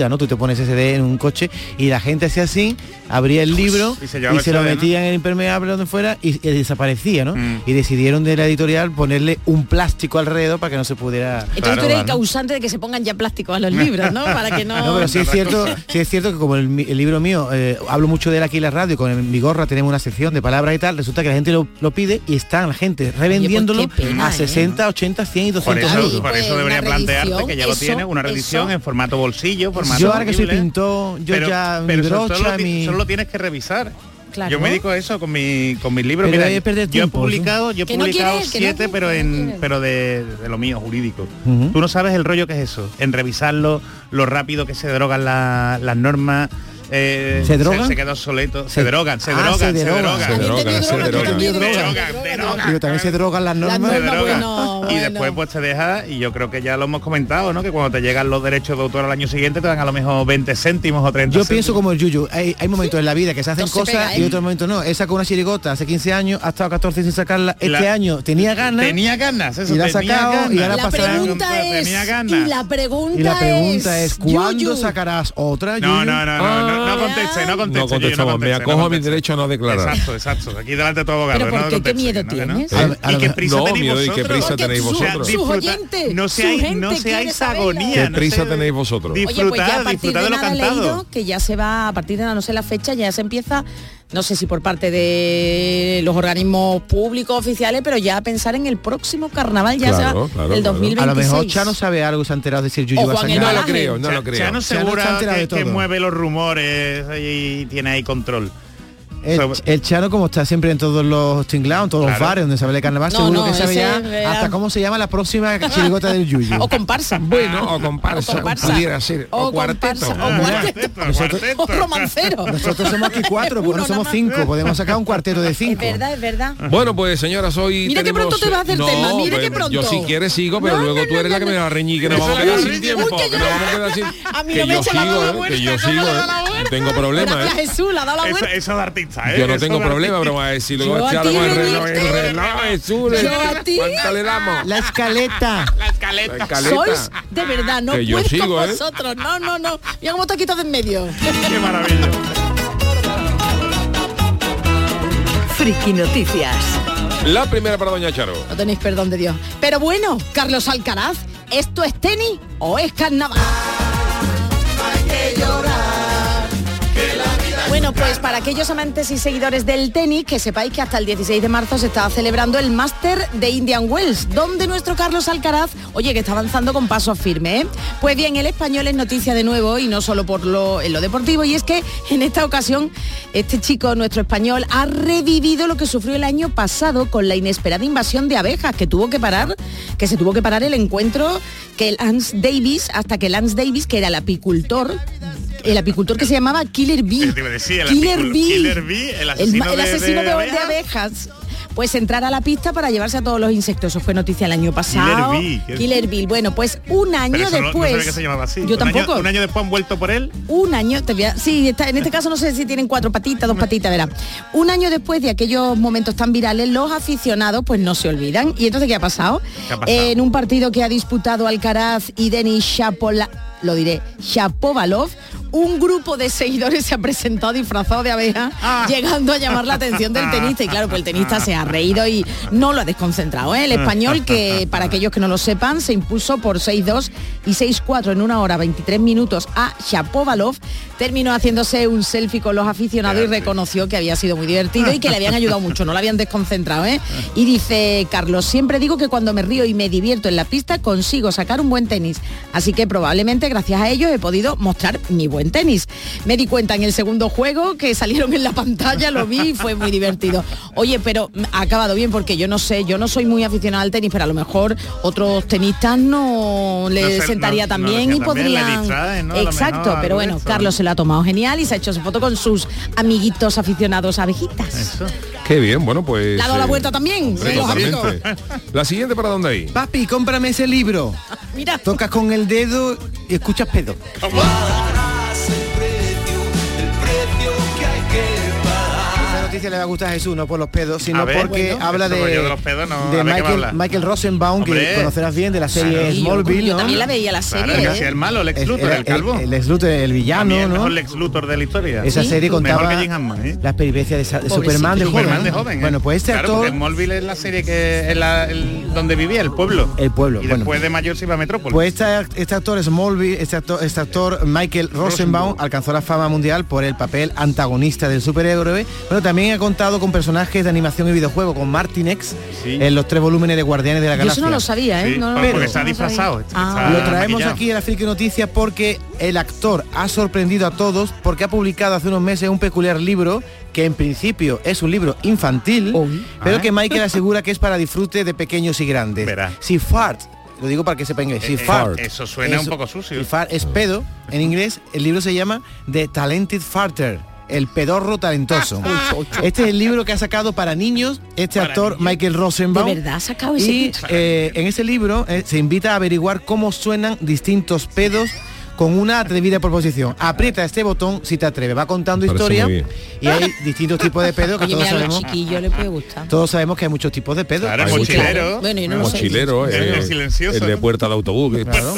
poner ese C D en un coche y la gente hacía así, abría el libro y se, y se lo metía en el impermeable donde fuera y, y desaparecía, ¿no? Mm. Y decidieron de la editorial ponerle un plástico alrededor para que no se pudiera... Entonces claro, tú eres el causante de que se pongan ya plástico a los libros, ¿no? Para que no... No, pero sí es cierto, sí es cierto que como el, el libro mío, eh, hablo mucho de él aquí en la radio, con el, mi gorra tenemos una sección de palabras y tal, resulta que la gente lo, lo pide y están la gente revendiéndolo. Oye, pues pena, a sesenta, ochenta, cien y doscientos por eso, euros. Por eso debería plantearte que ya lo tienes, una reedición en formato bolsillo, formato yo ahora que soy pintor, yo pero, ya pero mi brocha, solo, mi... solo lo tienes que revisar. Claro. Yo me dedico a eso con mi con mis libros. Pero Mira, perder yo tiempo, he publicado, yo he que publicado no quieres, siete, no, pero no en quieres. pero de, de lo mío jurídico. Uh-huh. Tú no sabes el rollo que es eso, en revisarlo, lo rápido que se drogan la, las normas. Eh, ¿Se drogan? Se, se queda obsoleto. Se, se drogan, se ah, drogan, se se drogan. drogan. Se drogan, se drogan. Digo, también se drogan las normas. Las normas, bueno, bueno, y bueno. después pues te deja, y yo creo que ya lo hemos comentado, ¿no? Que cuando te llegan los derechos de autor al año siguiente te dan a lo mejor veinte céntimos o treinta Yo céntimos. pienso como el Yuyu, hay, hay momentos en la vida que se hacen No se cosas pega, ¿eh? y otros momentos no. He sacado una chirigota hace quince años, ha estado catorce sin sacarla. Este La- año tenía ganas. Tenía ganas, eso, Y la ha tenía sacado, ganas. y ahora La pasarán- pregunta es, Tenía y ganas. la pregunta, Y la pregunta es, ¿cuándo Yuyu, sacarás otra, No, Yuyu? no, no, no, no, no conteste, no conteste. No yo contestamos, conteste, me no acojo a mi conteste. derecho a no declarar. Exacto, exacto. Aquí delante de tu abogado. ¿Pero por no qué? ¿Qué conteste, miedo ¿no? Que tienes? no. A- a ¿Y lo qué mejor- prisa No, tenéis miedo, ¿y qué vosotros? prisa Porque tenéis su- vosotros? sus disfruta- oyentes, no su seáis, gente no quiere seáis saberlo. agonía. ¿Qué no prisa sé- tenéis vosotros? Oye, pues Disfrutad, ya a partir disfrutad de de lo nada he cantado. leído que ya se va, a partir de la, no sé la fecha, ya se empieza, no sé si por parte de los organismos públicos oficiales, pero ya a pensar en el próximo carnaval, ya Claro, se va claro, el claro. dos mil veintiséis. A lo mejor Chano sabe algo, se ha enterado de decir Yuyu O va a Juan sacar. No lo Embalaje. creo, no lo creo. Chano Chano segura está enterado que, de que todo. mueve los rumores y tiene ahí control. El, el Chano, como está siempre en todos los tinglados, en todos Claro. los bares donde se habla de carnaval, No, seguro no, que sabe ese ya era- hasta cómo se llama la próxima chirigota del Yuyu. O comparsa. Bueno, o comparsa, O comparsa. pudiera ser. O, O cuarteto. comparsa, o Ah, cuarteto. Nosotros- O romancero. Nosotros somos aquí cuatro, porque Uno no somos nada más. cinco, podemos sacar un cuarteto de Es cinco. verdad, es verdad. Bueno, pues señoras, hoy Mira qué tenemos... pronto te vas a hacer no, tema, mira pues, qué pronto. Yo si quieres sigo, pero No, luego no, tú eres no, la que no. me va a reñir, que nos Eso vamos a es quedar reñir. sin tiempo. Uy, que que yo- nos vamos a quedar sin... A mí que no me yo echa la sigo, mala eh, vuelta, que yo no sigo, me da eh. la vuelta. Tengo problema, Gracias, eh. Jesús, la da la Eso, vuelta. eso de artista, ¿eh? Yo no Eso tengo de problema, artista. pero va a decir Yo luego a echarle ti, con el Benito. reloj, el reloj, Jesús, Yo a ti. ¿cuánto le damos? La escaleta. La escaleta. La escaleta. Sois de verdad, no Que yo puedo sigo, con ¿eh? vosotros. No, no, no. Mira cómo te quitas de en medio. Qué maravilla. Friki Noticias. La primera para Doña Charo. No tenéis perdón de Dios. Pero bueno, Carlos Alcaraz, ¿esto es tenis o es carnaval? Bueno, pues para aquellos amantes y seguidores del tenis, que sepáis que hasta el dieciséis de marzo se estaba celebrando el Máster de Indian Wells, donde nuestro Carlos Alcaraz, oye, que está avanzando con pasos firmes, ¿eh? Pues bien, el español es noticia de nuevo, y no solo por lo, en lo deportivo, y es que en esta ocasión este chico, nuestro español, ha revivido lo que sufrió el año pasado con la inesperada invasión de abejas, que tuvo que parar, que se tuvo que parar el encuentro, que Lance Davis, hasta que Lance Davis, que era el apicultor, el apicultor que se llamaba Killer Bee. Te iba a decir, el Killer apicul- Bee. Killer Bee, el El, asesino ma- el de- asesino de de, de abejas. abejas. Pues entrar a la pista para llevarse a todos los insectos. Eso fue noticia el año pasado. Killer Bee, ¿qué- Killer Bee. Bueno, pues un año Pero eso no- después. No, sabía que se llamaba así. Yo un año- tampoco. un año después han vuelto por él. Un año, te voy a- sí, está- en este caso no sé si tienen cuatro patitas, dos patitas, verá. Un año después de aquellos momentos tan virales, los aficionados pues no se olvidan. ¿Y entonces qué ha pasado? ¿Qué ha pasado? En un partido que ha disputado Alcaraz y Denis Shapola, lo diré, Shapovalov, un grupo de seguidores se ha presentado disfrazado de abeja, Ah. llegando a llamar la atención del tenista. Y claro, pues el tenista se ha reído y no lo ha desconcentrado, ¿eh? El español, que para aquellos que no lo sepan, se impuso por seis dos y seis cuatro en una hora veintitrés minutos a Shapovalov, terminó haciéndose un selfie con los aficionados y reconoció que había sido muy divertido y que le habían ayudado mucho, no lo habían desconcentrado, ¿eh? Y dice Carlos, siempre digo que cuando me río y me divierto en la pista consigo sacar un buen tenis, así que probablemente gracias a ellos he podido mostrar mi buen tenis. Me di cuenta en el segundo juego que salieron en la pantalla, lo vi y fue muy divertido. Oye, pero ha acabado bien, porque yo no sé, yo no soy muy aficionada al tenis, pero a lo mejor otros tenistas no le No sé, sentaría no- tan no le bien y sienta bien, le podrían... distraen, ¿no? A lo Exacto, mejor, pero bueno, eso. Carlos se lo ha tomado genial y se ha hecho su foto con sus amiguitos aficionados a abejitas. Eso. Qué bien, bueno, pues... Le ha dado la eh, vuelta también, hombre, de los amigos. totalmente. La siguiente para dónde hay. Papi, cómprame ese libro. Mira. Tocas con el dedo y escuchas pedo. noticia le va a gustar a Jesús, no por los pedos, sino ver, porque bueno, habla de, de, los pedos, no. de A ver, Michael, Michael Rosenbaum, Hombre. que conocerás bien de la serie Claro, Smallville, yo ¿no? también la veía la serie. Claro, ¿eh? que hacía el malo, Lex Luthor, el, el calvo. El, el Lex Luthor, el villano, También el ¿no? mejor Lex Luthor de la historia. Esa ¿Sí? serie contaba Mejor que Jim Hammond, ¿eh? las peripecias de, de Pobrecito, Superman de joven. Superman de joven, ¿eh? Bueno, pues este claro, actor... porque Smallville es la serie que es la, el, donde vivía, el pueblo. El pueblo, Y bueno. después de mayor se iba a Metrópolis. Pues este, este actor Smallville, este actor, este actor Michael Rosenbaum alcanzó la fama mundial por el papel antagonista del superhéroe. Bueno, también ha contado con personajes de animación y videojuego, con Martin X, Sí. en los tres volúmenes de Guardianes de la Yo Galaxia. eso no lo sabía, ¿eh? Sí, no, no, porque no, está no lo disfrazado. sabía. está Ah. Lo traemos maquillado. aquí en la Friki Noticias porque el actor ha sorprendido a todos porque ha publicado hace unos meses un peculiar libro que en principio es un libro infantil, pero Ah. que Michael asegura que es para disfrute de pequeños y grandes. Verá. Si fart, lo digo para que sepa inglés, si Eh, fart, Eso suena es- un poco sucio. si fart es pedo, en inglés el libro se llama The Talented Farter, el pedorro talentoso. Este es el libro que ha sacado para niños este Para actor niños. Michael Rosenbaum. ¿De verdad ha sacado ese Y libro? eh, en ese libro eh, se invita a averiguar cómo suenan distintos pedos con una atrevida proposición. Aprieta este botón si te atreves. Va contando Parece historia muy bien. y hay distintos tipos de pedos que Oye, todos mira, a los sabemos. chiquillos le puede gustar. Todos sabemos que hay muchos tipos de pedos. Claro, el Hay mochilero. Bueno, yo no lo sé. Mochilero, El- eh, el silencioso, el de ¿no? puerta de autobús, que, Claro.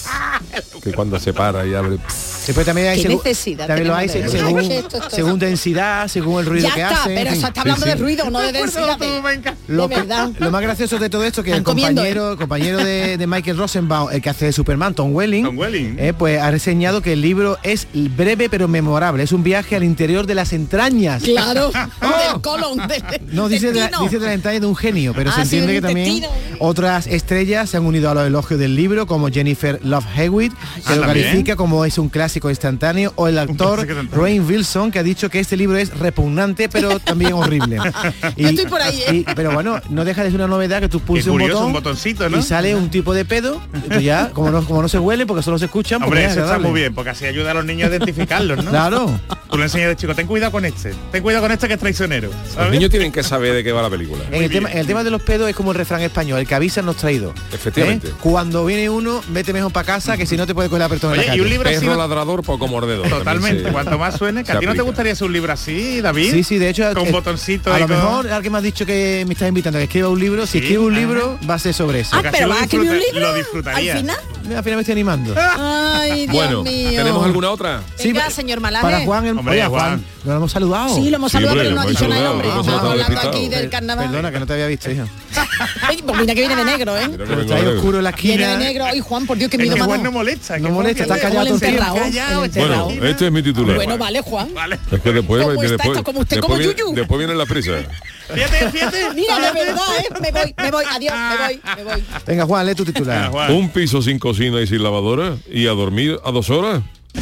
que cuando se para y abre. Después también hay ¿Qué segu- necesidad también lo hay tenemos de se- ver? según, Ay, que esto es todo. según densidad, según el ruido Ya que está, hace. en pero fin. se está hablando Sí, de sí. ruido, no de Acuerdo, densidad. todo, venga. Lo, De que- verdad. lo más gracioso de todo esto que Están el comiendo, compañero, el compañero de, de Michael Rosenbaum, el que hace de Superman, Tom Welling, Tom Welling. eh, pues ha reseñado que el libro es breve pero memorable. Es un viaje al interior de las entrañas. Claro, del colon, del No, dice de, la, intestino. dice de las entrañas de un genio, pero Ah, se sí, entiende del que también intestino. otras estrellas se han unido a los elogios del libro, como Jennifer Love Hewitt, que Ah, lo ¿también? califica como es un clásico instantáneo, o el actor clásico instantáneo. Rainn Wilson, que ha dicho que este libro es repugnante, pero también horrible. Yo estoy por ahí, ¿eh? y- pero bueno, no deja de ser una novedad que tú pulses Qué un curioso, botón un botoncito, ¿no? y sale un tipo de pedo, pues ya, como no, como no se huele, porque solo se escuchan, pues Hombre, es eso está agradable. muy bien, porque así ayuda a los niños a identificarlos, ¿no? Claro. Tú le enseñas de chico, ten cuidado con este, ten cuidado con este que es traicionero. Los ¿sabes? niños tienen que saber de qué va la película. En el, tema, en el tema de los pedos es como el refrán español, el que avisa no es traído. Efectivamente. ¿Eh? Cuando viene uno, vete mejor para casa, que si no te puede coger la persona en Oye, la y calle. un libro así Perro no- ladrador, poco mordedor. Totalmente, También se- cuanto más suene, que se a ti no te aplica. gustaría hacer un libro así, David. Sí, sí, de hecho, con eh, botoncito a y lo con- mejor alguien me ha dicho que me está invitando a que escriba un libro. Si Sí, escribe un ajá. libro, va a ser sobre eso. Ah, Porque pero así va lo a escribir un disfruta- libro. lo disfrutaría. Al final. Mira, al final me estoy animando. Ay, Dios Bueno, mío. ¿tenemos alguna otra? Venga, señor Malaje. Para Juan, el, Hombre, oye, Juan, Juan. lo hemos saludado. Sí, lo hemos Sí, saludado, hombre, pero no ha lo hemos dicho nada, saludado, hombre. lo hemos Estamos saludado hablando despistado. aquí del carnaval. Perdona, que no te había visto, hija. Ay, pues mira que viene de negro, ¿eh? Mira que Pero vengo está ahí de negro. oscuro en la Viene de esquina. negro. Ay, Juan, por Dios, que Es miedo que Juan mano. no molesta. No que molesta, está Juan- callado el todo el tiempo. enterrado, Callado, el enterrado. Bueno, este es mi titular. Bueno, vale, Juan. Vale. Es que después, ¿Cómo está después, esto? Como usted, después, como viene, Yuyu. después viene la prisa. Fíjate, fíjate. Mira, de verdad, ¿eh? Me voy, me voy. Adiós, me voy, me voy. Venga, Juan, lee tu titular. Ah, Juan. Un piso sin cocina y sin lavadora y a dormir a dos horas.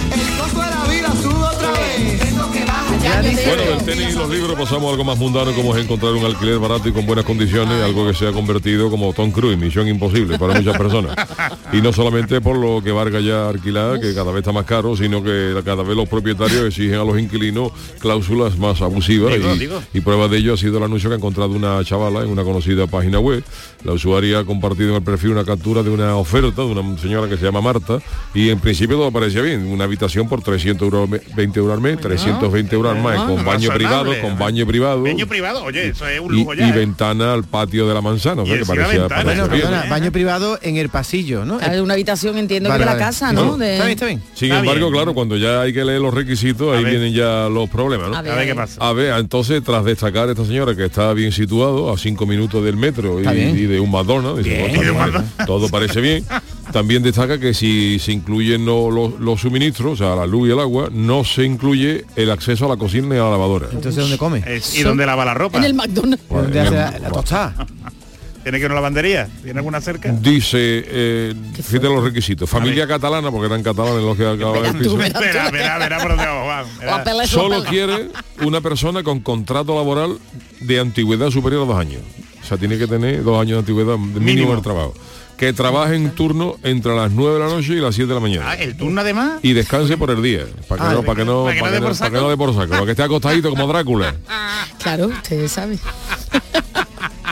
Ya dice- Bueno, del tenis y los libros pasamos a algo más mundano, como es encontrar un alquiler barato y con buenas condiciones, algo que se ha convertido como Tom Cruise, misión imposible para muchas personas. Y no solamente por lo que valga ya alquilar, que cada vez está más caro, sino que cada vez los propietarios exigen a los inquilinos cláusulas más abusivas. Digo, y, digo. y prueba de ello ha sido el anuncio que ha encontrado una chavala en una conocida página web. La usuaria ha compartido en el perfil una captura de una oferta de una señora que se llama Marta, y en principio todo parecía bien, una habitación por trescientos veinte euros al mes, trescientos veinte euros al mes, bueno, con baño razonable, privado, con ¿eh? baño privado. Baño privado, oye, eso es un Y, lujo ya. y ¿eh? ventana al patio de la manzana, o sea Y que encima parecía, ventana. parecía Bueno, bien. perdona, baño privado en el pasillo, ¿no? Hay una habitación, entiendo Vale, que de la vale. casa, ¿no? No, De- Está bien, está bien. Sin Está embargo, bien. claro, cuando ya hay que leer los requisitos, ahí ver. vienen ya los problemas, ¿no? A A ver qué pasa. A ver, entonces, tras destacar esta señora que está bien situado, a cinco minutos del metro y, Está bien. y de un McDonald's, dice, Bien. "Bueno, Y de un vale, McDonald's". todo parece bien. También destaca que si se incluyen no- los, los suministros, o sea, la luz y el agua, no se incluye el acceso a la cocina ni a la lavadora. Entonces, ¿dónde come? Es- ¿Y dónde lava la ropa? En el McDonald's. ¿Dónde hace la, la tostada? ¿Tiene que ir a una lavandería? ¿Tiene alguna cerca? Dice, eh, fíjate los requisitos, familia catalana, porque eran catalanes los que acaban el piso. Verá, verá, verá por dónde vamos, Juan, verá. O apela- Solo apela. quiere una persona con contrato laboral de antigüedad superior a dos años. O sea, tiene que tener dos años de antigüedad mínimo, Mínimo. del trabajo. Que trabaje en turno entre las nueve de la noche y las siete de la mañana. Ah, el turno además. Y descanse por el día. Para que Ah, no, para que no, para que no para dé que no, por para que saco. no dé por saco. Para que esté acostadito como Drácula. Claro, ustedes saben.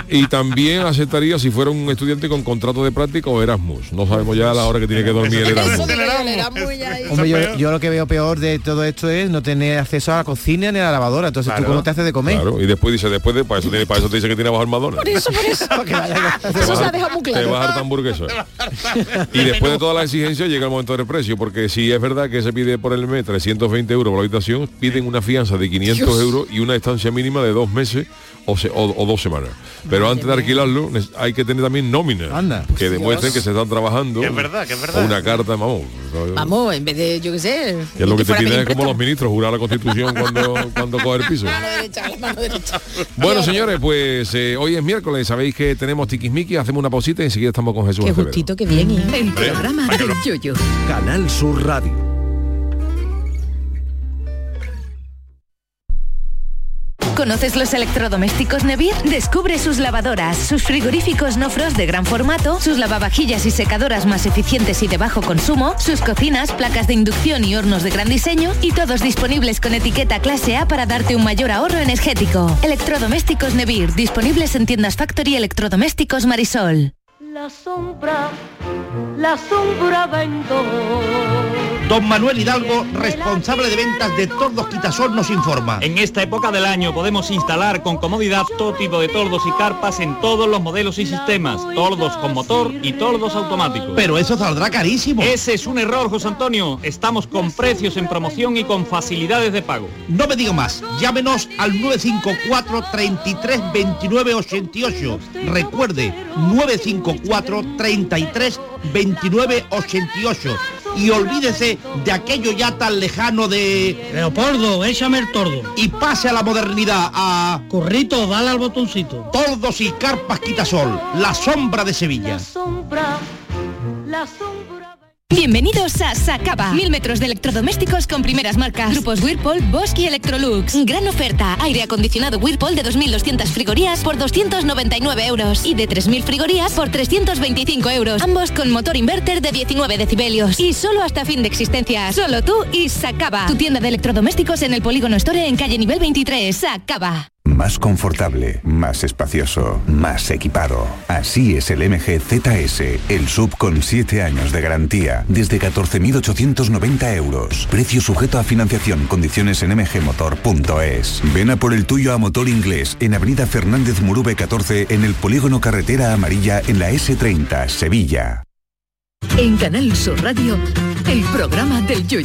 Y también aceptaría si fuera un estudiante con contrato de práctica o Erasmus. No sabemos ya a la hora que tiene que dormir el Erasmus. Hombre, yo, yo lo que veo peor de todo esto es no tener acceso a la cocina ni a la lavadora. Entonces, Claro. ¿tú cómo te haces de comer? Claro, y después dice, después de, para eso, tiene, para eso te dice que tiene bajo Madonna. Por eso, por eso. Eso se ha dejado muy Te claro. vas a hartar hamburguesa. Y después de todas las exigencias llega el momento del precio, porque si es verdad que se pide por el mes trescientos veinte euros por la habitación, piden una fianza de quinientos Dios. euros y una estancia mínima de dos meses o, se- o- o dos semanas. Pero antes de alquilarlo nes- hay que tener también nómina, Anda. que demuestren que se están trabajando. Que es verdad, que es verdad. O una carta, vamos. Vamos, en vez de, yo qué sé. Que es lo que te fuera piden pedir es como los ministros, jurar la Constitución cuando, cuando coge el piso. mano derecha, la mano derecha. Bueno, señores, pues eh, hoy es miércoles, sabéis que tenemos tiquismiqui, hacemos una pausita y enseguida estamos con Jesús Qué Acevedo. justito, qué bien. ¿eh? El programa del Yoyo. Canal Sur Radio. ¿Conoces los electrodomésticos Nevir? Descubre sus lavadoras, sus frigoríficos no frost de gran formato, sus lavavajillas y secadoras más eficientes y de bajo consumo, sus cocinas, placas de inducción y hornos de gran diseño, y todos disponibles con etiqueta clase A para darte un mayor ahorro energético. Electrodomésticos Nevir, disponibles en tiendas Factory Electrodomésticos Marisol. La sombra, la sombra vendo. Don Manuel Hidalgo, responsable de ventas de Tordos Quitasol, nos informa. En esta época del año podemos instalar con comodidad todo tipo de tordos y carpas en todos los modelos y sistemas, tordos con motor y tordos automáticos. Pero eso saldrá carísimo. Ese es un error, José Antonio. Estamos con precios en promoción y con facilidades de pago. No me digo más, llámenos al nueve cinco cuatro, treinta y tres, veintinueve, ochenta y ocho. Recuerde, nueve cinco cuatro, treinta y tres, veintinueve, ochenta y ocho. Y olvídese de aquello ya tan lejano de... Leopoldo, échame el tordo. Y pase a la modernidad, a... Corrito, dale al botoncito. Tordos y carpas Quitasol, la sombra de Sevilla. Sombra, la sombra. Bienvenidos a Sacaba. Mil metros de electrodomésticos con primeras marcas. Grupos Whirlpool, Bosch y Electrolux. Gran oferta. Aire acondicionado Whirlpool de dos mil doscientas frigorías por doscientos noventa y nueve euros. Y de tres mil frigorías por trescientos veinticinco euros. Ambos con motor inverter de diecinueve decibelios. Y solo hasta fin de existencia. Solo tú y Sacaba. Tu tienda de electrodomésticos en el Polígono Store en calle nivel veintitrés. Sacaba. Más confortable, más espacioso, más equipado. Así es el M G Z S, el sub con siete años de garantía, desde catorce mil ochocientos noventa euros. Precio sujeto a financiación, condiciones en m g motor punto es. Ven a por el tuyo a Motor Inglés, en avenida Fernández Murube catorce, en el polígono Carretera Amarilla, en la ese treinta, Sevilla. En Canal Sur Radio, el programa del Yoyo.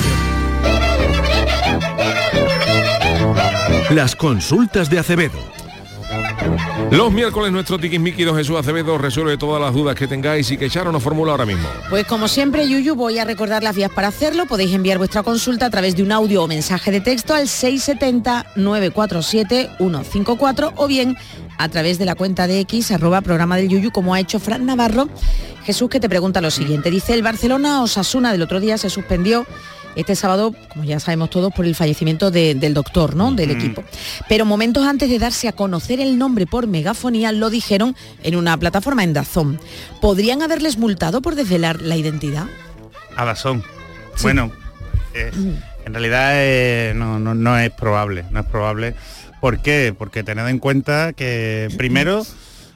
Las consultas de Acevedo. Los miércoles nuestro tiquismiqui don Jesús Acevedo resuelve todas las dudas que tengáis y que Charo nos formula ahora mismo. Pues como siempre, Yuyu, voy a recordar las vías para hacerlo. Podéis enviar vuestra consulta a través de un audio o mensaje de texto al seis siete cero, nueve cuatro siete, uno cinco cuatro o bien a través de la cuenta de X, arroba programa del Yuyu, como ha hecho Fran Navarro. Jesús, que te pregunta lo siguiente. Dice, el Barcelona Osasuna del otro día se suspendió este sábado, como ya sabemos todos, por el fallecimiento de, del doctor, ¿no?, del equipo. Pero momentos antes de darse a conocer el nombre por megafonía, lo dijeron en una plataforma en DAZN. ¿Podrían haberles multado por desvelar la identidad? A Dazón. Sí. Bueno, eh, en realidad eh, no, no, no es probable, no es probable. ¿Por qué? Porque tened en cuenta que, primero,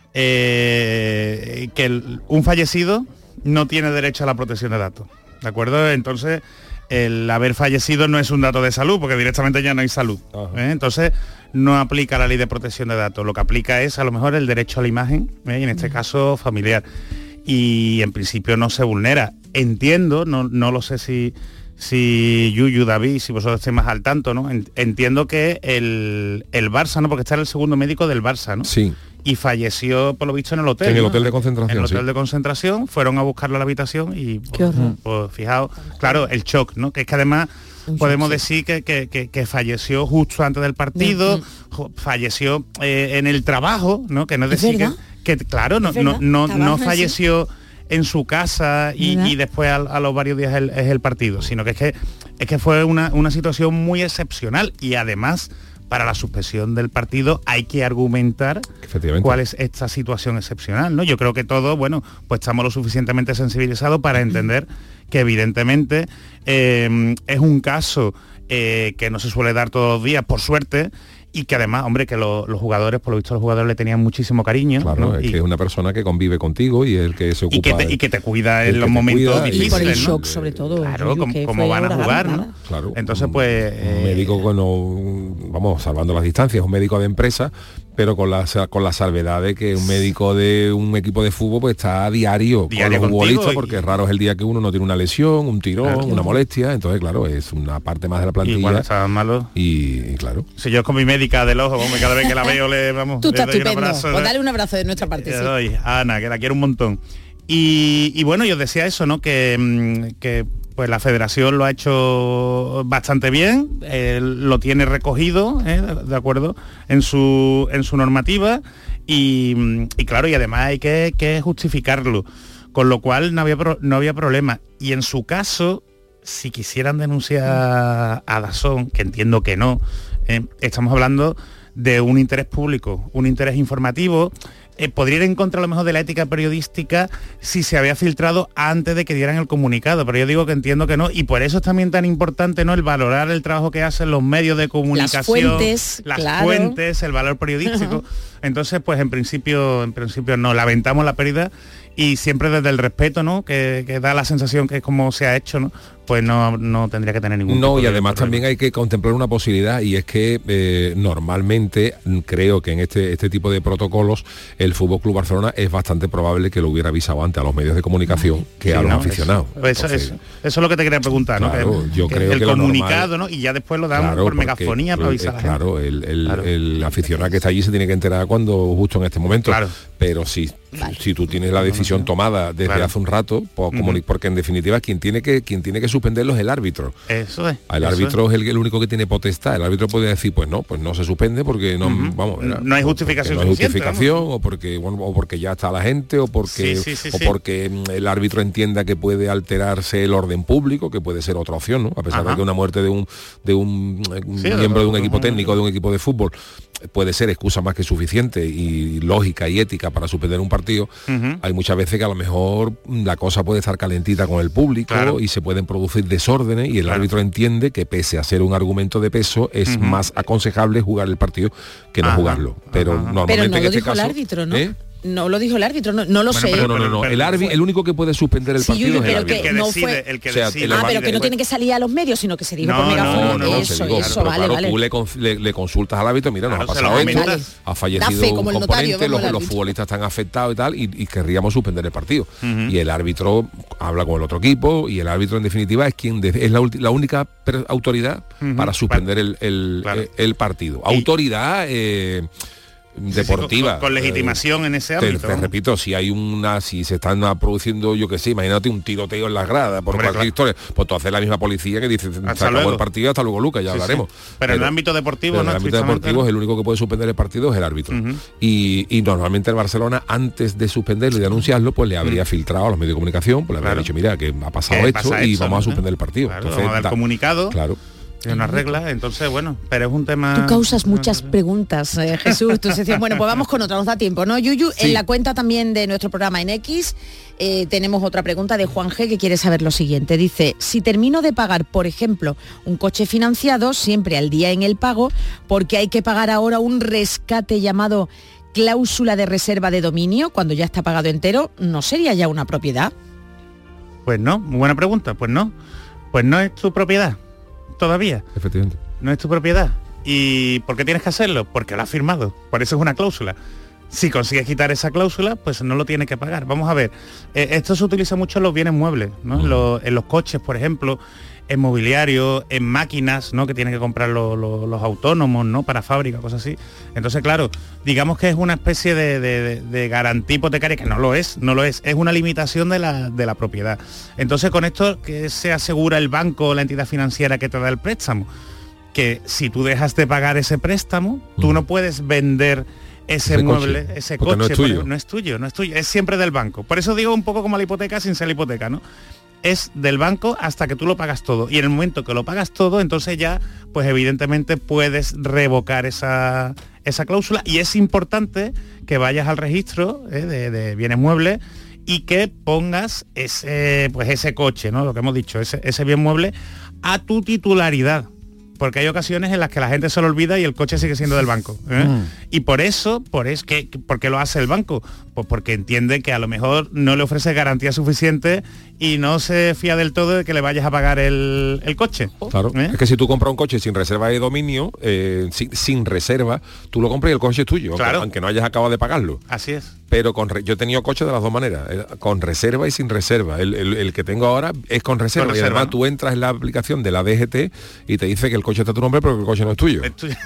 eh, que el, un fallecido no tiene derecho a la protección de datos, ¿de acuerdo? Entonces, el haber fallecido no es un dato de salud, porque directamente ya no hay salud. ¿eh? Entonces, no aplica la ley de protección de datos. Lo que aplica es, a lo mejor, el derecho a la imagen, ¿eh? y en este caso, familiar. Y en principio no se vulnera. Entiendo, no, no lo sé si, si Yuyu, David, si vosotros estéis más al tanto, ¿no? Entiendo que el, el Barça, ¿no? Porque está en el segundo médico del Barça, ¿no? Sí. Y falleció, por lo visto, en el hotel. En el ¿no? hotel de concentración. En el hotel sí. de concentración, fueron a buscarlo a la habitación y, Qué pues, horror. pues fijaos, claro, el shock, ¿no? Que es que además podemos decir que, que, que, que falleció justo antes del partido, jo- falleció eh, en el trabajo, ¿no? Que no es ¿Es decir que, verdad? que, claro, no, ¿Es verdad? no, no, no Trabaja, sí. falleció en su casa y, ¿Verdad? y después a, a los varios días el- es el partido, sino que es que es que fue una, una situación muy excepcional y además para la suspensión del partido hay que argumentar cuál es esta situación excepcional, ¿no? Yo creo que todos, bueno, pues estamos lo suficientemente sensibilizados para entender que evidentemente eh, es un caso eh, que no se suele dar todos los días, por suerte, y que además, hombre, que lo, los jugadores, por lo visto los jugadores le tenían muchísimo cariño. Claro, ¿no? es y, que es una persona que convive contigo y el que se ocupa... Y que te, y que te cuida en el los momentos difíciles, y por el ¿no? shock, sobre todo. Claro, como, como van a jugar, ¿no? Claro. Entonces, pues... Un eh, médico, bueno, vamos, salvando las distancias, un médico de empresa, pero con la, con la salvedad de que un médico de un equipo de fútbol pues está a diario, diario con los futbolistas, y... porque raro es el día que uno no tiene una lesión, un tirón, claro, una molestia, entonces claro, es una parte más de la plantilla. Y cuando está malo. Y, y claro. Si yo con mi médica del ojo, como cada vez que la veo le vamos. Tú le estás doy estupendo. Un abrazo, pues dale un abrazo de nuestra parte. Le Sí. doy a Ana, que la quiero un montón. Y, y bueno, yo decía eso, ¿no? Que, que pues la federación lo ha hecho bastante bien, eh, lo tiene recogido, ¿eh? de acuerdo, en su, en su normativa, y, y claro, y además hay que, que justificarlo, con lo cual no había, pro, no había problema. Y en su caso, si quisieran denunciar a Dazón, que entiendo que no, eh, estamos hablando de un interés público, un interés informativo. Eh, podría ir en contra a lo mejor de la ética periodística si se había filtrado antes de que dieran el comunicado, pero yo digo que entiendo que no, y por eso es también tan importante, ¿no?, el valorar el trabajo que hacen los medios de comunicación, las fuentes, las claro. fuentes, el valor periodístico. Uh-huh. Entonces, pues en principio, en principio no, lamentamos la pérdida y siempre desde el respeto, ¿no?, que, que da la sensación que es como se ha hecho, ¿no?, pues no, no tendría que tener ningún no, tipo y de además problema. También hay que contemplar una posibilidad, y es que eh, normalmente creo que en este, este tipo de protocolos el F C Barcelona es bastante probable que lo hubiera avisado antes a los medios de comunicación que sí, a los ¿no? aficionados. Eso, pues Entonces, eso, eso es lo que te quería preguntar, ¿no? Claro, que, yo que creo el que comunicado, normal, ¿no? Y ya después lo damos claro, por megafonía para avisar. Eh, claro, el, el, claro, el aficionado que está allí se tiene que enterar cuando justo en este momento. Claro. Pero si, vale. si tú tienes la decisión tomada desde claro. hace un rato, pues, uh-huh. como, porque en definitiva quien tiene que quien tiene que suspenderlo es el árbitro. Eso es. El eso árbitro es el, el único que tiene potestad. El árbitro puede decir, pues no, pues no se suspende porque no, uh-huh. vamos, era, no hay justificación. No hay justificación, o porque bueno, o porque ya está la gente, o porque sí, sí, sí, o sí. porque el árbitro entienda que puede alterarse el orden público, que puede ser otra opción, ¿no? A pesar Ajá. de que una muerte de un de un sí, miembro de un equipo técnico de un equipo de fútbol puede ser excusa más que suficiente y lógica y ética para suspender un partido, uh-huh. hay muchas veces que a lo mejor la cosa puede estar calentita con el público, claro. y se pueden producir desórdenes, y el claro. árbitro entiende que pese a ser un argumento de peso es uh-huh. más aconsejable jugar el partido que no Ajá. jugarlo. Pero Ajá. normalmente Pero no en lo este dijo caso, el árbitro, ¿no? ¿eh? No lo dijo el árbitro, no, no lo bueno, sé. Pero, no, no, no, no. El, árbitro, el único que puede suspender el sí, partido yo, es el pero árbitro. que no fue... el que o sea, decide. el Ah, pero que no después. tiene que salir a los medios, sino que se dijo no, por megafonía. No, no, no, eso, digo, eso, pero vale, claro, vale. tú le, le, le consultas al árbitro, mira, claro, nos ha pasado esto, vale. ha fallecido fe, un como el componente, notario, los, vamos, los futbolistas están afectados y tal, y, y querríamos suspender el partido. Uh-huh. Y el árbitro habla con el otro equipo, y el árbitro en definitiva es quien de, es la, la única per, autoridad uh-huh. para suspender el, el, claro. el, el partido. Y autoridad... Eh, deportiva. Con, con legitimación eh, en ese ámbito. Te, te repito, si hay una, si se están produciendo, yo que sé, imagínate un tiroteo en las gradas por Hombre, cualquier claro. historia, pues tú haces la misma policía que dice, se acabó el partido, hasta luego, Lucas, ya sí, hablaremos. Sí. Pero, pero en el ámbito deportivo, pero ¿no? En el ámbito deportivo es el único que puede suspender el partido es el árbitro. Uh-huh. y, y normalmente el Barcelona, antes de suspenderlo y de anunciarlo, pues le habría uh-huh. filtrado a los medios de comunicación, pues le habría claro. dicho, mira, que ha pasado esto pasa y eso, vamos ¿no? a suspender el partido. Claro, Entonces, vamos a dar da, comunicado. Claro. Tiene una regla, entonces, bueno, pero es un tema... Tú causas muchas preguntas, eh, Jesús. Tú decías, bueno, pues vamos con otra, nos da tiempo, ¿no, Yuyu? Sí. En la cuenta también de nuestro programa en X eh, tenemos otra pregunta de Juan G, que quiere saber lo siguiente. Dice, si termino de pagar, por ejemplo, un coche financiado, siempre al día en el pago, porque hay que pagar ahora un rescate llamado cláusula de reserva de dominio, cuando ya está pagado entero, ¿no sería ya una propiedad? Pues no, muy buena pregunta, pues no. Pues no es tu propiedad. Todavía. Efectivamente. No es tu propiedad. ¿Y por qué tienes que hacerlo? Porque lo has firmado. Por eso es una cláusula. Si consigues quitar esa cláusula, pues no lo tienes que pagar. Vamos a ver. Eh, esto se utiliza mucho en los bienes muebles, ¿no? Mm. En, los, en los coches, por ejemplo, en mobiliario, en máquinas, ¿no? Que tienen que comprar lo, lo, los autónomos, ¿no? Para fábrica, cosas así. Entonces, claro, digamos que es una especie de, de, de garantía hipotecaria, que no lo es, no lo es. Es una limitación de la, de la propiedad. Entonces, con esto, ¿qué se asegura el banco o la entidad financiera que te da el préstamo? Que si tú dejas de pagar ese préstamo, mm. tú no puedes vender ese, ese mueble, coche, ese coche, no es, tuyo. no es tuyo, no es tuyo, es siempre del banco. Por eso digo un poco como la hipoteca sin ser la hipoteca, ¿no? Es del banco hasta que tú lo pagas todo. Y en el momento que lo pagas todo, entonces ya, pues evidentemente puedes revocar esa, esa cláusula. Y es importante que vayas al registro eh, de, de bienes muebles y que pongas ese, pues ese coche, ¿no? Lo que hemos dicho, ese, ese bien mueble a tu titularidad. porque hay ocasiones en las que la gente se lo olvida y el coche sigue siendo del banco. ¿eh? Mm. Y por eso, por eso que, ¿por qué lo hace el banco? Pues porque entiende que a lo mejor no le ofrece garantía suficiente y no se fía del todo de que le vayas a pagar el, el coche. Claro, ¿eh? es que si tú compras un coche sin reserva de dominio, eh, sin, sin reserva, tú lo compras y el coche es tuyo, claro. aunque, aunque no hayas acabado de pagarlo. Así es. Pero con re, yo he tenido coches de las dos maneras, con reserva y sin reserva. El, el, el que tengo ahora es con reserva, con reserva y además ¿no? tú entras en la aplicación de la D G T y te dice que el coche está a tu nombre, pero que el coche no es tuyo. Es tuyo.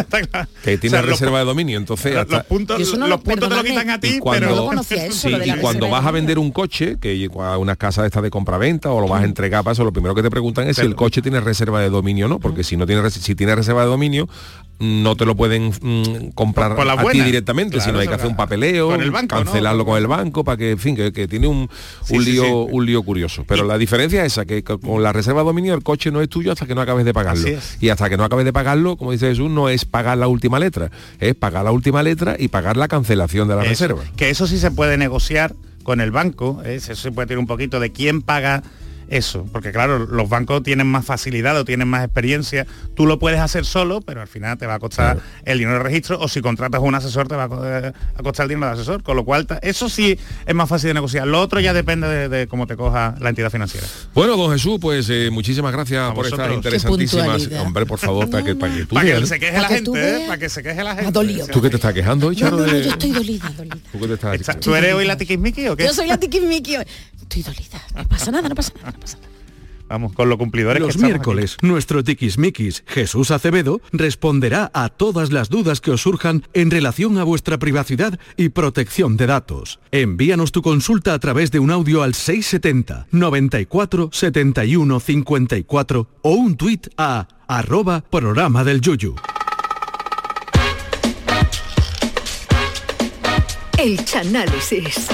Que tiene o sea, reserva los, de dominio, entonces los, hasta, los puntos, no, los puntos te lo quitan a ti, cuando, pero no conocía eso, sí, y cuando vas a vender un coche, que a una casa esta de compraventa o lo vas a entregar para eso, lo primero que te preguntan es pero, si el coche tiene reserva de dominio o no, porque si no tiene si tiene reserva de dominio no te lo pueden mm, comprar por, por a buena. ti directamente, claro, sino hay que hacer un papeleo, con el banco, cancelarlo ¿no? con el banco para que, en fin, que, que tiene un, sí, un lío sí, sí. un lío curioso. Pero y, la diferencia es esa, que con la reserva de dominio el coche no es tuyo hasta que no acabes de pagarlo. Y hasta que no acabes de pagarlo, como dice Jesús, no es pagar la última letra, es pagar la última letra y pagar la cancelación de la eso, reserva. Que eso sí se puede negociar con el banco, ¿eh? Eso se puede tener un poquito de quién paga eso, porque claro, los bancos tienen más facilidad o tienen más experiencia, tú lo puedes hacer solo, pero al final te va a costar claro. el dinero de registro, o si contratas a un asesor te va a costar el dinero del asesor, con lo cual eso sí es más fácil de negociar. Lo otro ya depende de, de cómo te coja la entidad financiera. Bueno, don Jesús, pues eh, muchísimas gracias por estas interesantísimas, hombre, por favor, no, para que, para que tú para que se queje la gente, ¿eh? Para que se queje la gente. Dolido. ¿Tú qué te estás quejando hoy, Charo? No, no, no, de... yo estoy dolida, dolida. ¿Tú qué te estás Está, ¿Tú eres hoy la tiquismiqui o qué? Yo soy la tiquismiqui hoy. Estoy dolida. No pasa nada, no pasa nada, no pasa nada. Vamos, con los cumplidores. Los que miércoles, aquí. Nuestro tiquismiquis, Jesús Acevedo, responderá a todas las dudas que os surjan en relación a vuestra privacidad y protección de datos. Envíanos tu consulta a través de un audio al seiscientos setenta, noventa y cuatro, setenta y uno, cincuenta y cuatro o un tuit a arroba programa del Yuyu. El Chanálisis.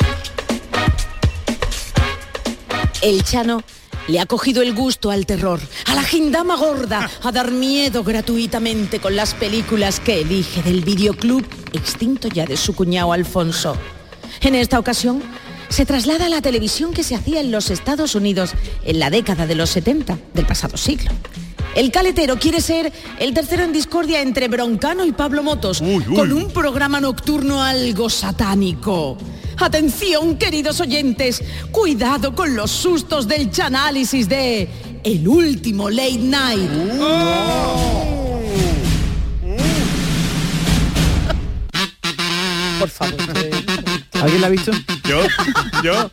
El Chano le ha cogido el gusto al terror, a la gindama gorda, a dar miedo gratuitamente con las películas que elige del videoclub extinto ya de su cuñado Alfonso. En esta ocasión se traslada a la televisión que se hacía en los Estados Unidos en la década de los setenta del pasado siglo. El caletero quiere ser el tercero en discordia entre Broncano y Pablo Motos, uy, uy. con un programa nocturno algo satánico. Atención, queridos oyentes, cuidado con los sustos del chanálisis de El Último Late Night. Oh. Por favor. ¿Alguien la ha visto? Yo, yo.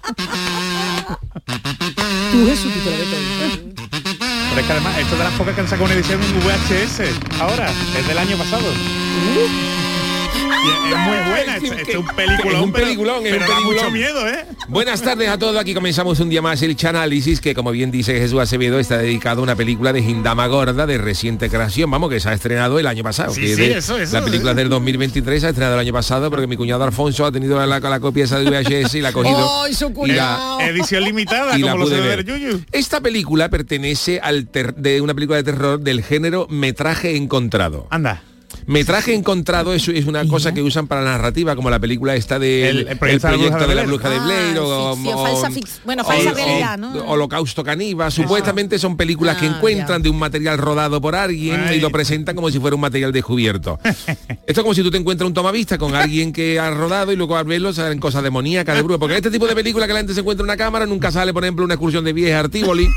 Tú Jesús, tú te lo ves. Pero es que además, esto de las pocas que han sacado una edición en V H S, ahora, es del año pasado. Uh. Y es muy buena, es, es un peliculón, es un peliculón, pero, es un pero peliculón. Da mucho miedo, ¿eh? Buenas tardes a todos, aquí comenzamos un día más el Chanálisis, que como bien dice Jesús Acevedo, está dedicado a una película de gindama gorda de reciente creación, vamos, que se ha estrenado el año pasado. Sí, que sí, de, eso, eso. La película es del dos mil veintitrés, se ha estrenado el año pasado, porque mi cuñado Alfonso ha tenido la, la copia esa de V H S y la ha cogido. ¡Oh, su cuñado! La, edición limitada, y como la lo pude se ver. ver Yuyu. Esta película pertenece al ter, de una película de terror del género metraje encontrado. Anda. Metraje encontrado es, es una cosa que usan para la narrativa, como la película esta de el, el, el proyecto, el proyecto de la bruja de Blair, ah, o, ficción, o, falsa fix, bueno, falsa o, realidad, ¿no? O, Holocausto Caníbal. Supuestamente son películas ah, que encuentran ya. de un material rodado por alguien Ay. y lo presentan como si fuera un material descubierto. Esto es como si tú te encuentras un tomavista con alguien que ha rodado y luego al verlo salen cosas demoníacas, de bruja. Porque este tipo de película que la gente se encuentra en una cámara, nunca sale, por ejemplo, una excursión de viejas a Artívoli.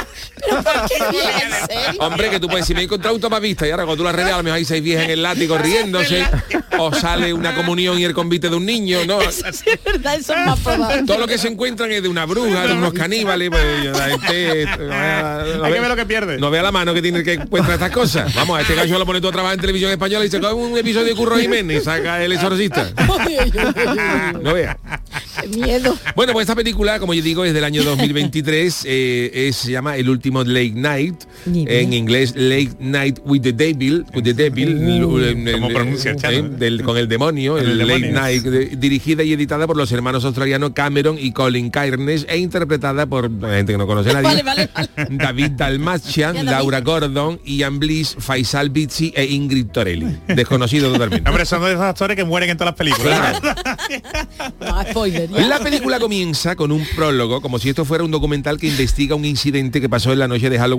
Hombre, que tú puedes, si me he encontrado un tomavista y ahora cuando tú la revelas, a lo mejor hay seis viejas en el látigo riendo, o sale una comunión y el convite de un niño, ¿no? Eso sí es verdad, eso es más probable. Todo lo que se encuentran es de una bruja, de unos caníbales, pues, la gente, no vea, no hay ve, que ver lo que pierde. No vea la mano que tiene que encuentrar estas cosas. Vamos, a este gallo lo pone tú a trabajar en televisión española y se coge un episodio de Curro Jiménez y saca El Exorcista. No vea. Qué miedo. Bueno, pues esta película, como yo digo, es del año dos mil veintitrés, eh, es, se llama El Último Late Night, en inglés Late Night with the Devil, with the Devil, ¿cómo pronuncia, eh, del, con el demonio, el, el Late Night, de, dirigida y editada por los hermanos australianos Cameron y Colin Cairnes e interpretada por gente que no conoce a nadie, vale, vale, vale. David Dalmachian, Laura Gordon, Ian Bliss, Faisal Bizzi e Ingrid Torelli, desconocido totalmente. Hombre, son de esos actores que mueren en todas las películas. Claro. No, spoiler, la película comienza con un prólogo, como si esto fuera un documental que investiga un incidente que pasó en la noche de Halloween del año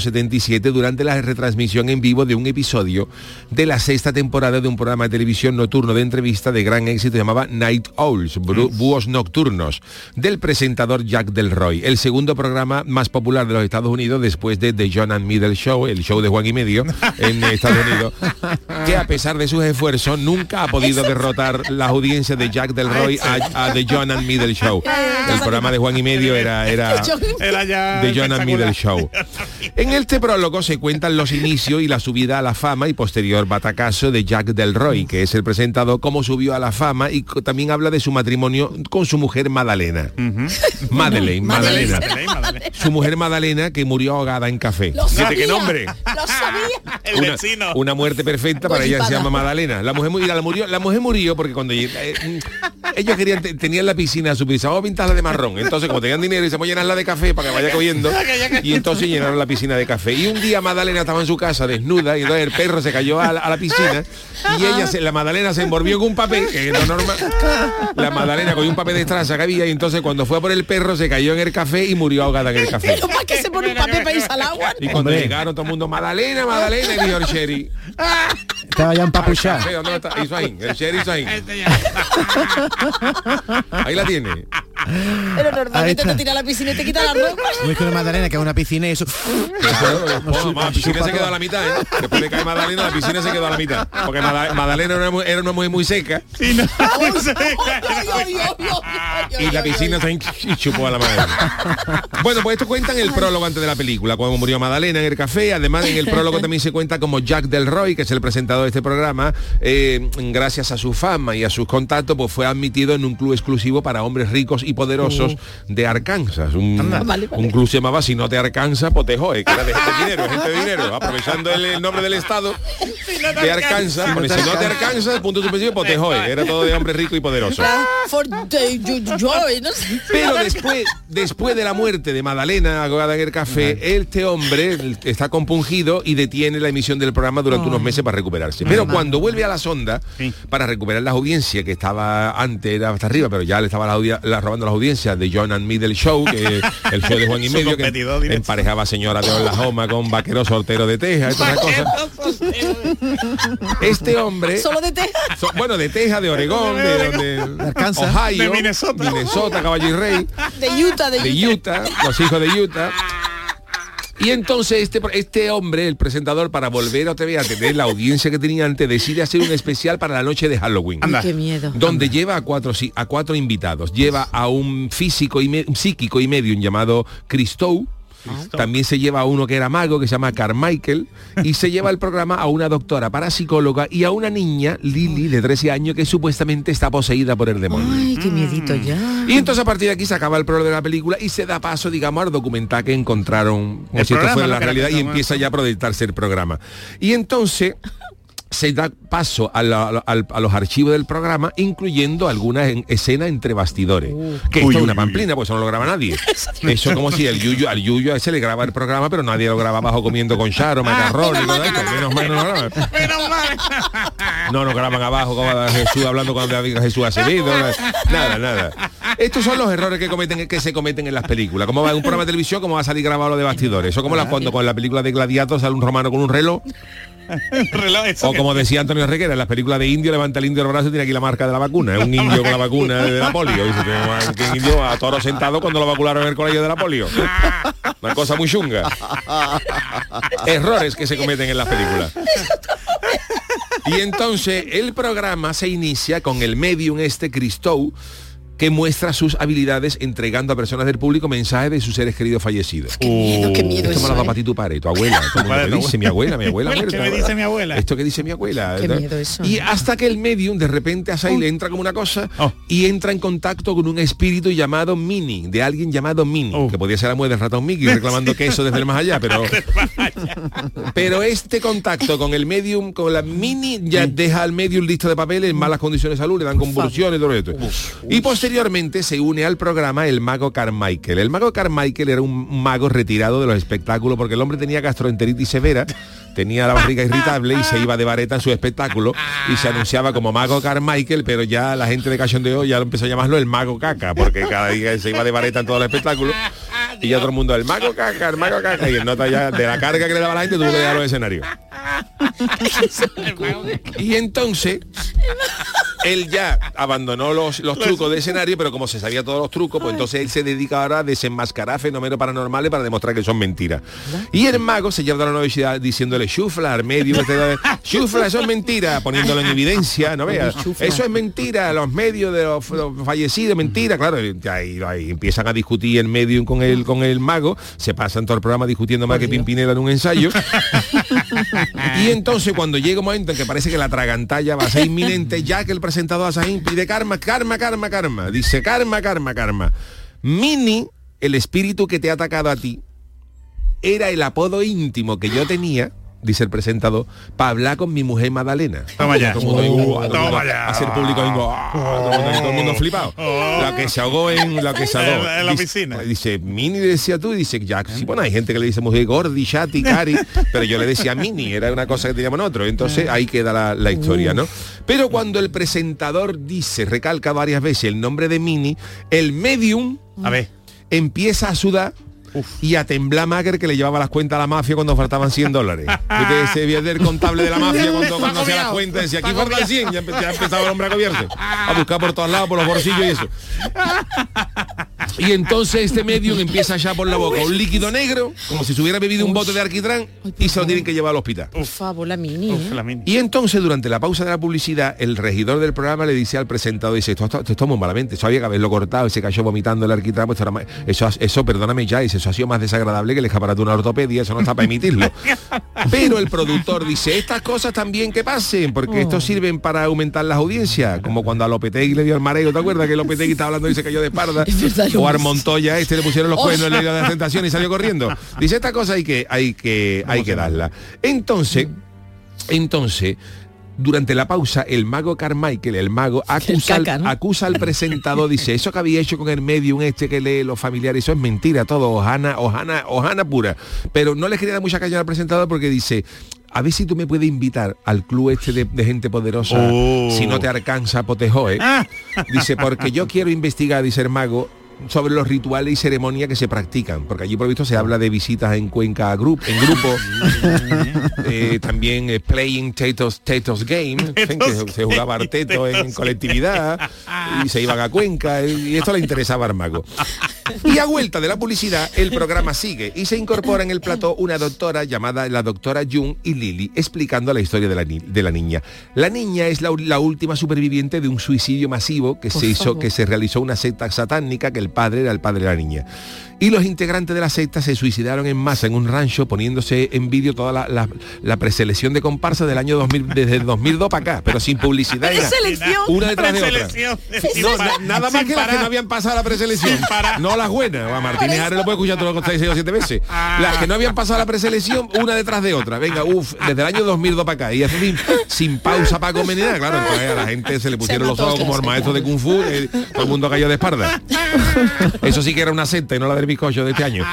setenta y siete durante la retransmisión en vivo de un episodio de la sexta temporada de un programa de televisión nocturno de entrevista de gran éxito llamaba Night Owls, Búhos Nocturnos, del presentador Jack Del Roy, el segundo programa más popular de los Estados Unidos después de The John and Middle Show, el show de Juan y Medio en Estados Unidos, que a pesar de sus esfuerzos nunca ha podido derrotar las audiencias de Jack Del Roy a, a The John and Middle Show. El programa de Juan y Medio era, era, era ya The John and Middle Show. En este prólogo se cuentan los inicios y la subida a la fama y posterior batacazo de Jack Del Roy, que es el presentador, cómo subió a la fama, y también habla de su matrimonio con su mujer Madalena. Uh-huh. Madeleine, Madalena. Madalena. Su mujer Madalena, que murió ahogada en café. Fíjate qué nombre. Lo sabía. El una, vecino. Una muerte perfecta para ella, se llama Madalena. La mujer murió, la, murió, la mujer murió porque cuando eh, ellos querían, tenían la piscina a su prisa, vamos a pintarla de marrón. Entonces, como tenían dinero, y se vamos a llenarla de café para que vaya cogiendo. Y entonces llenaron la piscina de café. Y un día Madalena estaba en su casa desnuda y entonces el perro se cayó a la, a la piscina y ella, se, la Madalena se envolvió con un papel, que era normal. La Madalena cogió un papel de estraza que había y entonces cuando fue a por el perro se cayó en el café y murió ahogada en el café. Pero ¿para qué se pone un papel para irse al agua? Y cuando Hombre. llegaron todo el mundo, Madalena, Madalena, y dijo el Sherry. Estaba ya empapuchado. ¿Dónde está? Hizo ahí, el Sherry hizo ahí. Ahí la tiene. Pero normalmente te tira a la piscina y te quita la ropa. No es que una Madalena, que es una piscina y eso. No, la piscina se quedó a la mitad, ¿eh? Después de caer Madalena, la piscina se quedó a la mitad. Porque Madalena era una, era una mujer muy seca. Sí, no, muy seca. Y la piscina se chupó a la madre. Bueno, pues esto cuenta en el prólogo antes de la película, cuando murió Madalena en el café. Además, en el prólogo también se cuenta como Jack Del Roy, que es el presentador de este programa, eh, gracias a su fama y a sus contactos, pues fue admitido en un club exclusivo para hombres ricos y poderosos uh. de Arkansas. Un, vale, vale. un club se llamaba Si no te Arkansas, pues te jode, que era de gente de dinero, gente de dinero, aprovechando el, el nombre del estado de Arkansas, porque si no te Arkansas, punto suspensivo, pues te jode. Era todo de hombres ricos y poderosos. Pero después, después de la muerte de Madalena ahogada en el café, este hombre está compungido y detiene la emisión del programa durante oh. unos meses para recuperarse. Pero cuando vuelve a la sonda sí. para recuperar las audiencias, que estaba antes, era hasta arriba, pero ya le estaba la, la, robando las audiencias de John and Middle Show, que el show de Juan y Medio, que emparejaba a señora de Oklahoma con vaquero soltero de Texas, estas cosas. Este hombre... ¿Solo de Texas? So, bueno, de Texas, de Oregón, de, de, de Arkansas, Ohio, de Minnesota, Minnesota, Caballo y Rey, de Utah, de, de Utah, los hijos de Utah. Y entonces este, este hombre, el presentador, para volver otra vez a tener la audiencia que tenía antes, decide hacer un especial para la noche de Halloween. Ay, qué miedo. Donde Anda. lleva a cuatro, a cuatro invitados. Lleva a un físico y me, un psíquico y medium llamado Christou. También se lleva a uno que era mago, que se llama Carmichael, y se lleva el programa a una doctora parapsicóloga y a una niña, Lily, de trece años, que supuestamente está poseída por el demonio. Ay, qué miedito ya. Y entonces a partir de aquí se acaba el prólogo de la película y se da paso, digamos, al documental que encontraron, como si esto fuera la realidad, y empieza ya a proyectarse el programa. Y entonces se da paso a, la, a, a los archivos del programa, incluyendo algunas en, escenas entre bastidores. Uh, que esto es una pamplina, pues eso no lo graba nadie. Eso como si el Yuyu, al Yuyu a ese le graba el programa, pero nadie lo graba abajo comiendo con Charo, macarrón y todo esto. Menos mal no graban. No, no graban abajo como Jesús hablando cuando Jesús Acevedo. Nada, nada. Estos son los errores que cometen, que se cometen en las películas. Como va en un programa de televisión, como va a salir grabado lo de bastidores. Eso como la, cuando con la película de Gladiator sale un romano con un reloj. O como decía Antonio Requera, en las películas de indio, levanta el indio el brazo y tiene aquí la marca de la vacuna. Es un indio con la vacuna de la polio. Dice que un indio a toro sentado cuando lo vacunaron en el colegio de la polio. Una cosa muy chunga. Errores que se cometen en las películas. Y entonces el programa se inicia con el medium este Christou, que muestra sus habilidades entregando a personas del público mensajes de sus seres queridos fallecidos. Qué miedo, qué miedo. Esto me lo da para ti tu padre, tu abuela. Esto me dice mi abuela, mi abuela muerta. ¿Qué me dice mi abuela? Esto que dice mi abuela. Qué miedo eso. Y hasta que el medium de repente a Sai oh. le entra como una cosa oh. y entra en contacto con un espíritu llamado Minnie, de alguien llamado Minnie, oh. que podía ser la mujer del ratón Mickey reclamando sí. queso desde el más allá, pero pero este contacto con el medium, con la Minnie, ya deja al medium listo de papeles en malas condiciones de salud, le dan convulsiones y todo esto. Uf, y posteriormente se une al programa el mago Carmichael. El mago Carmichael era un mago retirado de los espectáculos porque el hombre tenía gastroenteritis severa, tenía la barriga irritable y se iba de vareta en su espectáculo y se anunciaba como mago Carmichael, pero ya la gente de Cachondeo ya lo empezó a llamarlo el mago caca, porque cada día se iba de vareta en todo el espectáculo. Y ya todo el mundo, el mago caca, el mago caca. Y el nota ya de la carga que le daba a la gente tuvo que dejar los escenarios. Y entonces él ya abandonó los, los trucos de escenario, pero como se sabía todos los trucos, pues entonces él se dedica ahora a desenmascarar fenómenos paranormales para demostrar que son mentiras. Y el mago se lleva a la universidad diciéndole chufla al medio, chufla, eso es mentira, poniéndolo en evidencia, no veas, eso es mentira, los medios de los, los fallecidos, mentira, claro, y ahí, ahí empiezan a discutir el medium con el, con el mago, se pasan todo el programa discutiendo más que Pimpinela en un ensayo. Y entonces cuando llega un momento en que parece que la tragantalla va a ser inminente, ya que el presentador Asaín pide karma, karma, karma, karma, dice karma, karma, karma. Mini, el espíritu que te ha atacado a ti, era el apodo íntimo que yo tenía, dice el presentador, para hablar con mi mujer Magdalena. Toma ya. Todo el mundo, Oh, todo el toma mundo, ya. hacer público ahí, oh, todo, el mundo, todo el mundo flipado. Oh. La que se ahogó en la que se ahogó. En, en la dice, piscina. Dice, Mini decía tú, y dice, ya, sí, bueno, hay gente que le dice mujer Gordi, Chati, Cari, pero yo le decía Mini, era una cosa que teníamos nosotros. Entonces ahí queda la, la historia, ¿no? Pero cuando el presentador dice, recalca varias veces el nombre de Mini, el medium a ver, empieza a sudar. Uf. Y a temblar Mager, que le llevaba las cuentas a la mafia cuando faltaban cien dólares. Viste ese viernes contable de la mafia cuando, cuando hacía las cuentas decía, aquí faltan cien, ya, ya empezaba el hombre a cobiarse, a buscar por todos lados, por los bolsillos y eso. Y entonces este medium empieza ya por la boca un líquido negro, como si se hubiera bebido un bote de alquitrán, y se lo tienen que llevar al hospital. Por favor, la Mini. Uf, la Mini. Y entonces durante la pausa de la publicidad, el regidor del programa le dice al presentador, dice, esto, esto, esto está muy malamente, eso había que haberlo cortado, y se cayó vomitando el alquitrán, pues eso, eso, eso, perdóname ya, dice, eso ha sido más desagradable que el escaparate de una ortopedia, eso no está para emitirlo. Pero el productor dice, estas cosas también que pasen, porque oh. estos sirven para aumentar las audiencias, como cuando a Lopetegui le dio el mareo, ¿te acuerdas que Lopetegui estaba hablando y se cayó de espalda? O a Montoya este le pusieron los cuernos, le dio la tentación y salió corriendo. Dice, esta cosa hay que, hay que, hay que darla. Entonces, entonces, durante la pausa, el mago Carmichael, el mago, acusa, caca, ¿no? al, acusa al presentador, dice, eso que había hecho con el medium este que lee los familiares, eso es mentira todo, hojana, hojana, hojana pura. Pero no le quería dar mucha caña al presentador porque dice, a ver si tú me puedes invitar al club este de, de gente poderosa, oh. si no te alcanza Potejoe. Ah. Dice, porque yo quiero investigar, dice el mago, sobre los rituales y ceremonias que se practican, porque allí por visto se habla de visitas en Cuenca group, en grupo, eh, también eh, playing Tetos, Tetos Game, en fin, que se, se jugaba arteto en colectividad y se iban a Cuenca y esto le interesaba al mago. Y a vuelta de la publicidad el programa sigue y se incorpora en el plató una doctora llamada la doctora Jung y Lily explicando la historia de la, ni de la niña. La niña es la, la última superviviente de un suicidio masivo que por se hizo, favor. que se realizó una secta satánica que el padre era el padre de la niña. Y los integrantes de la secta se suicidaron en masa en un rancho poniéndose en vídeo toda la, la, la preselección de comparsa del año dos mil, desde el dos mil dos para acá, pero sin publicidad. Una detrás de otra. No, na, nada más que las que no habían pasado la preselección. No las buenas. A Martínez Ares lo puede escuchar todo lo que seis o siete veces. Las que no habían pasado la preselección, una detrás de otra. Venga, uff, desde el año dos mil dos para acá. Y así sin, sin pausa para comer ni nada. Claro, entonces a la gente se le pusieron los ojos como el maestro de Kung Fu. Eh, todo el mundo cayó de espalda. Eso sí que era una secta y no la del bizcocho de este año.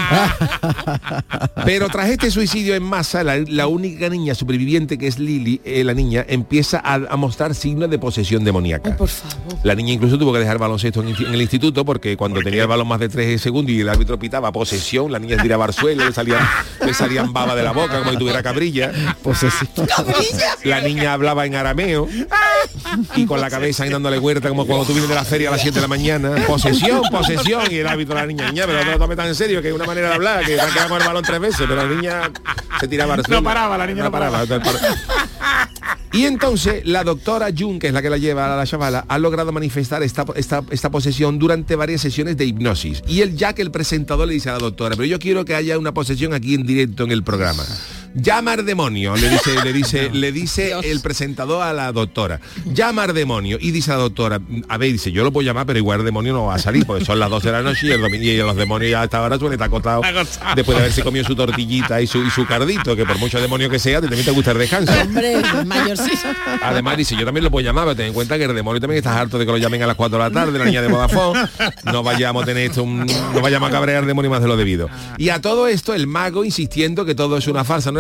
Pero tras este suicidio en masa, la, la única niña superviviente, que es Lily, eh, la niña, empieza a, a mostrar signos de posesión demoníaca. Ay, por favor. La niña incluso tuvo que dejar baloncesto en, en el instituto porque cuando tenía el balón más de tres segundos y el árbitro pitaba posesión, la niña tiraba al suelo, le salían, le salían baba de la boca como si tuviera cabrilla. Posesión. La niña hablaba en arameo y con la cabeza ahí dándole huerta como cuando tú vienes de la feria a las siete de la mañana. Posesión, posesión. Y el árbitro, la niña, niña, pero no lo tome tan en serio, que hay una manera de hablar, que se quedado con el balón tres veces, pero la niña se tiraba al suelo. No paraba, la niña no, no paraba. paraba. Y entonces la doctora Jung, que es la que la lleva a la chavala, ha logrado manifestar esta, esta, esta posesión durante varias sesiones de hipnosis. Y el ya que el presentador le dice a la doctora, pero yo quiero que haya una posesión aquí en directo en el programa. Llama al demonio, le dice, le dice, le dice el presentador a la doctora. Llama al demonio. Y dice la doctora, a ver, dice, yo lo puedo llamar, pero igual el demonio no va a salir, porque son las doce de la noche y, el domingo, y los demonios ya hasta ahora suelen estar acostados después de haberse comido su tortillita y su, y su cardito, que por mucho demonio que sea, también te gusta el descanso. Hombre, mayorcito. Además dice, yo también lo puedo llamar, pero ten en cuenta que el demonio también está harto de que lo llamen a las cuatro de la tarde, la niña de Vodafone. No vayamos a tener esto, un, no vayamos a cabrear al demonio más de lo debido. Y a todo esto el mago insistiendo que todo es una farsa, no era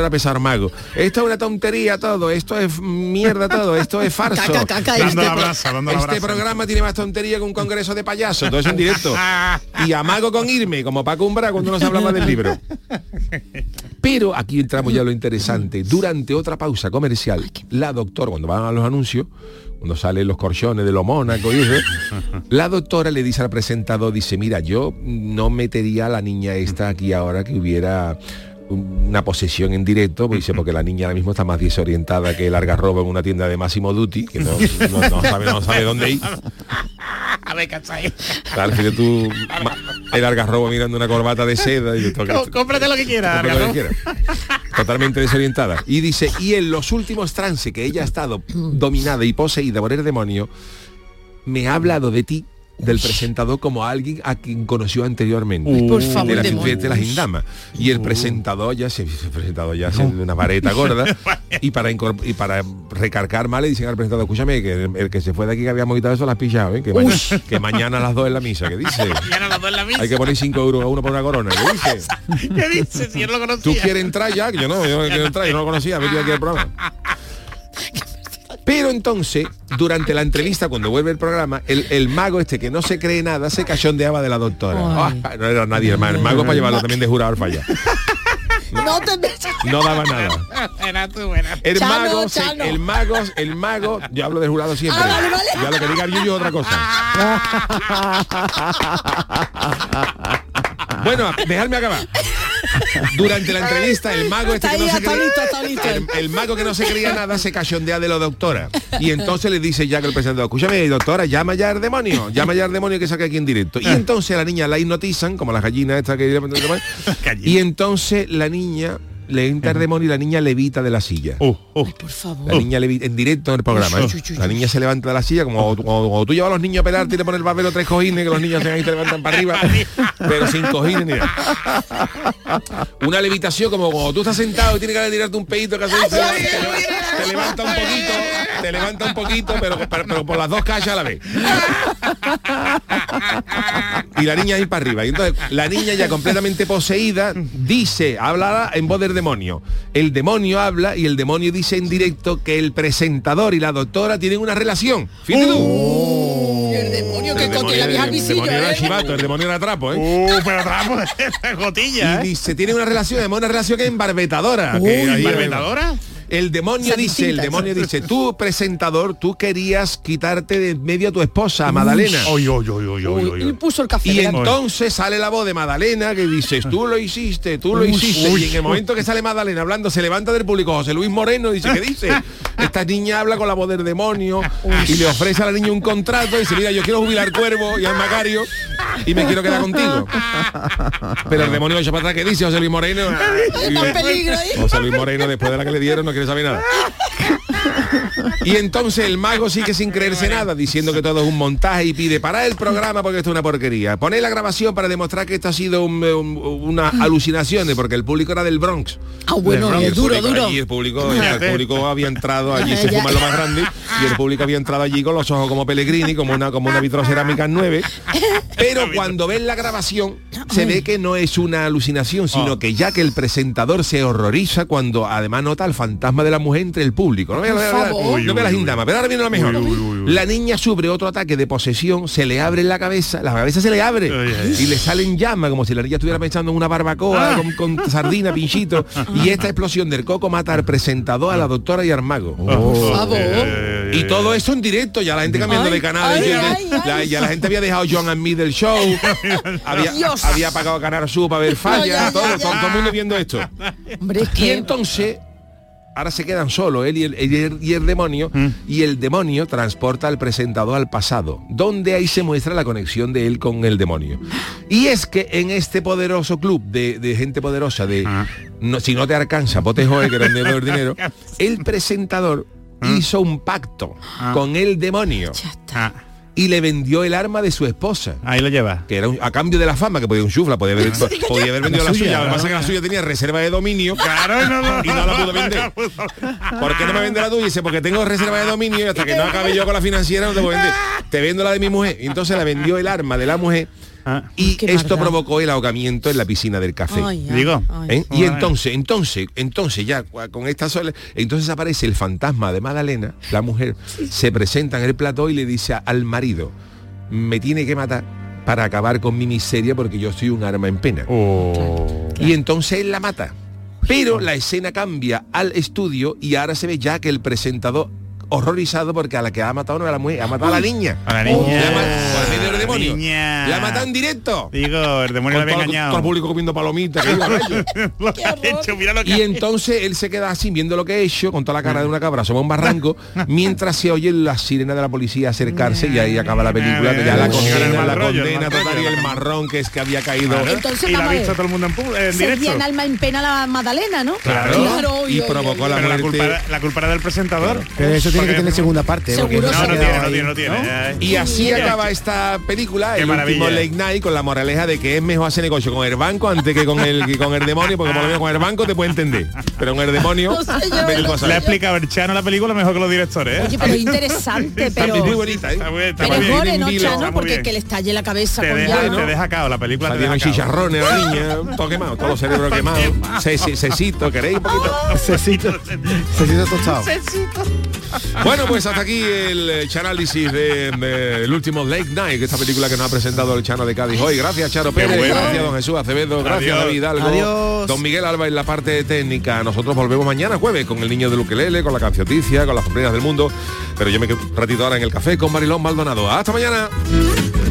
a pesar mago. Esto es una tontería todo, esto es mierda todo, esto es farso. Ca, ca, ca, ca, este dando la brasa, dando la este brasa. programa tiene más tontería que un congreso de payasos, todo eso en directo. Y amago con irme, como Paco Umbra cuando nos hablaba del libro. Pero aquí entramos ya a lo interesante. Durante otra pausa comercial, la doctora, cuando van a los anuncios, cuando salen los corchones de lo Mónaco y eso, la doctora le dice al presentador, dice, mira, yo no metería a la niña esta aquí ahora que hubiera una posesión en directo, pues dice, porque la niña ahora mismo está más desorientada que el algarrobo en una tienda de Massimo Dutti, que no, no, no sabe, no sabe dónde ir. A ver, ¿cachai? Claro, fíjate tú, el algarrobo mirando una corbata de seda y esto, C- cómprate lo que quieras, cómprate lo que algarrobo. quieras. Totalmente desorientada. Y dice, y en los últimos trances que ella ha estado dominada y poseída por el demonio, me ha hablado de ti, del presentador, como alguien a quien conoció anteriormente. Uy, por favor, de la demonio. fiesta de las Indamas. Y el presentador ya se el presentador ya se de una vareta gorda y para incorpor- y para recargar mal le dicen al presentador, escúchame, que el, el que se fue de aquí que habíamos quitado eso lo has pillado, ¿eh? que, ma- que mañana a las dos en la misa, que dice. Mañana a las dos en la misa. Hay que poner cinco euros a uno por una corona. ¿Qué dice? ¿Qué dice? Si él lo conocía. ¿Tú quieres entrar ya? Que yo no, yo no quiero entrar, yo no lo conocía, venía aquí al programa. Pero entonces, durante la entrevista, cuando vuelve el programa, el, el mago este que no se cree nada se cachondeaba de la doctora. Ah, no era nadie, el mago, el mago para llevarlo también de jurado al fallar. No te No daba nada. Era tú, era. El Chano, mago, se- Chano. el mago, el mago, yo hablo de jurado siempre. Ah, vale, vale. Ya lo que diga el Yuyu es otra cosa. Bueno, dejadme acabar. Durante la entrevista, el mago este que no se Está creía, listo, está listo. el, el mago que no se creía nada se cachondea de la doctora. Y entonces le dice ya que el presentador, escúchame, doctora, llama ya al demonio, llama ya al demonio que saque aquí en directo. Y entonces a la niña la hipnotizan, como las gallinas estas que y entonces la niña le entra el demonio y la niña levita de la silla. Uh, uh. Por favor. La niña levita en directo en el programa. ¿eh? La niña se levanta de la silla, como cuando, cuando tú llevas a los niños a pelarte y le pones el papel o tres cojines, que los niños se, ahí se levantan para arriba, pero sin cojines ni nada. Una levitación como cuando tú estás sentado y tienes que tirarte un pedito que hace, te, te, te levanta un poquito, te levanta un poquito, pero, pero, pero por las dos calles a la vez. Y la niña ahí para arriba. Y entonces la niña ya completamente poseída dice, habla en voz del demonio. El demonio habla y el demonio dice en directo que el presentador y la doctora tienen una relación. Fíjate tú. Uh, el demonio que cote la vieja el visillo, demonio era ¿eh? chivato, el demonio era trapo, ¿eh? Uh, pero trapo de gotilla, Y ¿eh? dice, tiene una relación, además una relación que es embarbetadora. Uy, que ahí- ¿embarbetadora? El demonio Son dice, el distintas. demonio dice, tú presentador, tú querías quitarte de medio a tu esposa, a Madalena. Oy, oy, oy, oy, oy, Uy, oy. y puso el café. Y ¿verdad? entonces sale la voz de Madalena que dices, tú lo hiciste, tú lo hiciste. uy. Y en el momento que sale Madalena hablando, se levanta del público José Luis Moreno y dice, ¿qué dice? Esta niña habla con la voz del demonio y le ofrece a la niña un contrato y dice, mira, yo quiero jubilar Cuervo y al Macario y me quiero quedar contigo. Pero el demonio echa para atrás, ¿qué dice José Luis Moreno? Y- Está en peligro, ¿eh? José Luis Moreno, después de la que le dieron, no quiere saber nada. Y entonces el mago sigue sin creerse nada, diciendo que todo es un montaje y pide parar el programa porque esto es una porquería. Poner la grabación para demostrar que esto ha sido un- un- una alucinación, porque el público era del Bronx. Ah, bueno, Y el duro, público duro. allí, el público, el público había entrado allí, se Ya. fuma lo más grande, y el público había entrado allí con los ojos como Pellegrini, como una, como una vitrocerámica nueve. Pero cuando ven la grabación, se ve que no es una alucinación, sino que ya que el presentador se horroriza cuando además nota el fantasma de la mujer entre el público. No ve, Por no ve- favor. no ve las indamas, pero ahora viene lo mejor. Uy, uy, uy, uy. La niña sufre otro ataque de posesión, se le abre la cabeza, la cabeza se le abre Ay, ay, y le salen llamas, como si la niña estuviera pensando en una barbacoa con, con sardina, pinchito. Y esta explosión del coco mata al presentador, a la doctora y al mago. Por favor. Y todo esto en directo, ya la gente cambiando Ay, de canal, ay, ya, ay, ay. la, ya la gente había dejado John and Me del show, había, Dios. había pagado Canal Sur para ver fallas, No, ya, todo, ya, todo, ya. todo el mundo viendo esto. Hombre, es Y que... entonces, ahora se quedan solos él y el, y el- y el demonio, y el demonio transporta al presentador al pasado, donde ahí se muestra la conexión de él con el demonio. Y es que en este poderoso club de, de gente poderosa, de no, si no te alcanza, pote joe, que era donde el dinero, el presentador hizo un pacto con el demonio Ah, y le vendió el arma de su esposa. ahí lo lleva. Que era un- a cambio de la fama, que podía un chufla, podía haber, podía haber vendido la, La suya. suya, Lo que pasa es que la claro. suya tenía reserva de dominio. Claro, y no, no, y no la pudo vender. ¿Por qué no me vende la tuya? Dice, porque tengo reserva de dominio y hasta que no acabe yo con la financiera no te puedo vender. Te vendo la de mi mujer. Y entonces le vendió el arma de la mujer Ah. Y Qué esto maldad. provocó el ahogamiento en la piscina del café. Ay, ay, Digo. ay. ¿Eh? Y Bueno. entonces, entonces, entonces ya con esta sola, entonces aparece el fantasma de Magdalena, la mujer, se presenta en el plató y le dice al marido, me tiene que matar para acabar con mi miseria porque yo soy un arma en pena. Oh. Y entonces él la mata. Pero la escena cambia al estudio y ahora se ve ya que el presentador horrorizado porque a la que ha matado no era la mujer, ha matado a la niña. A la niña. La ma- por medio del demonio. Niña. La mata en directo. Digo, el demonio Con la había todo, engañado. todo el público comiendo palomitas. que iba a ello. Lo que ha hecho, mira lo que Y ha entonces él se queda así viendo lo que ha hecho, con toda la cara de una cabra, asoma un barranco, mientras se oye la sirena de la policía acercarse y ahí acaba la película, que ya la Uy, condena, el la mal rollo, el condena mal total y rollo. el marrón que es que había caído. Claro. Entonces, y la vamos ha a visto ver. todo el mundo en, pu- en Se directo. en alma en pena la Magdalena, ¿no? Claro. Claro, Y oy, oy, provocó oy, la Pero la muerte. culpa, era, la culpa era del presentador. Pero eso tiene que Porque- tener segunda parte. ¿eh? Porque Seguro, No, no se ha tiene, quedado no ahí, tiene, no tiene. ¿no? eh. Y así Mira. acaba esta película, Qué el último maravilla. Late Night, con la moraleja de que es mejor hacer negocio con el banco antes que con el que con el demonio, porque por lo menos con el banco te puede entender. Pero con el demonio, No sé yo, ve tú no a Le saber. ha explicado el Chano la película mejor que los directores, ¿eh? Oye, pero interesante, Está pero... muy bonita, ¿eh? Está muy- está Pero muy es bien. gore, ¿no, Vilo. Chano? Está muy Porque bien. que le estalle la cabeza Te con deja, ya, ¿no? te deja cao, la película te Tiene deja cao. chicharrones la niña, todo quemado, todos los cerebros quemados. Se- se- Cecito, ¿queréis un poquito? Cecito, Cecito tostado. Bueno, pues hasta aquí el eh, análisis de, de el último Late Night, esta película que nos ha presentado el Chano de Cádiz hoy. Gracias, Charo Pérez, bueno. gracias, don Jesús Acevedo, gracias, Adiós. David Hidalgo, Adiós. don Miguel Alba en la parte técnica. Nosotros volvemos mañana jueves con el niño de Luquelele, con la cancioticia, con las sombreras del mundo. Pero yo me quedo un ratito ahora en el café con Marilón Maldonado. ¡Hasta mañana!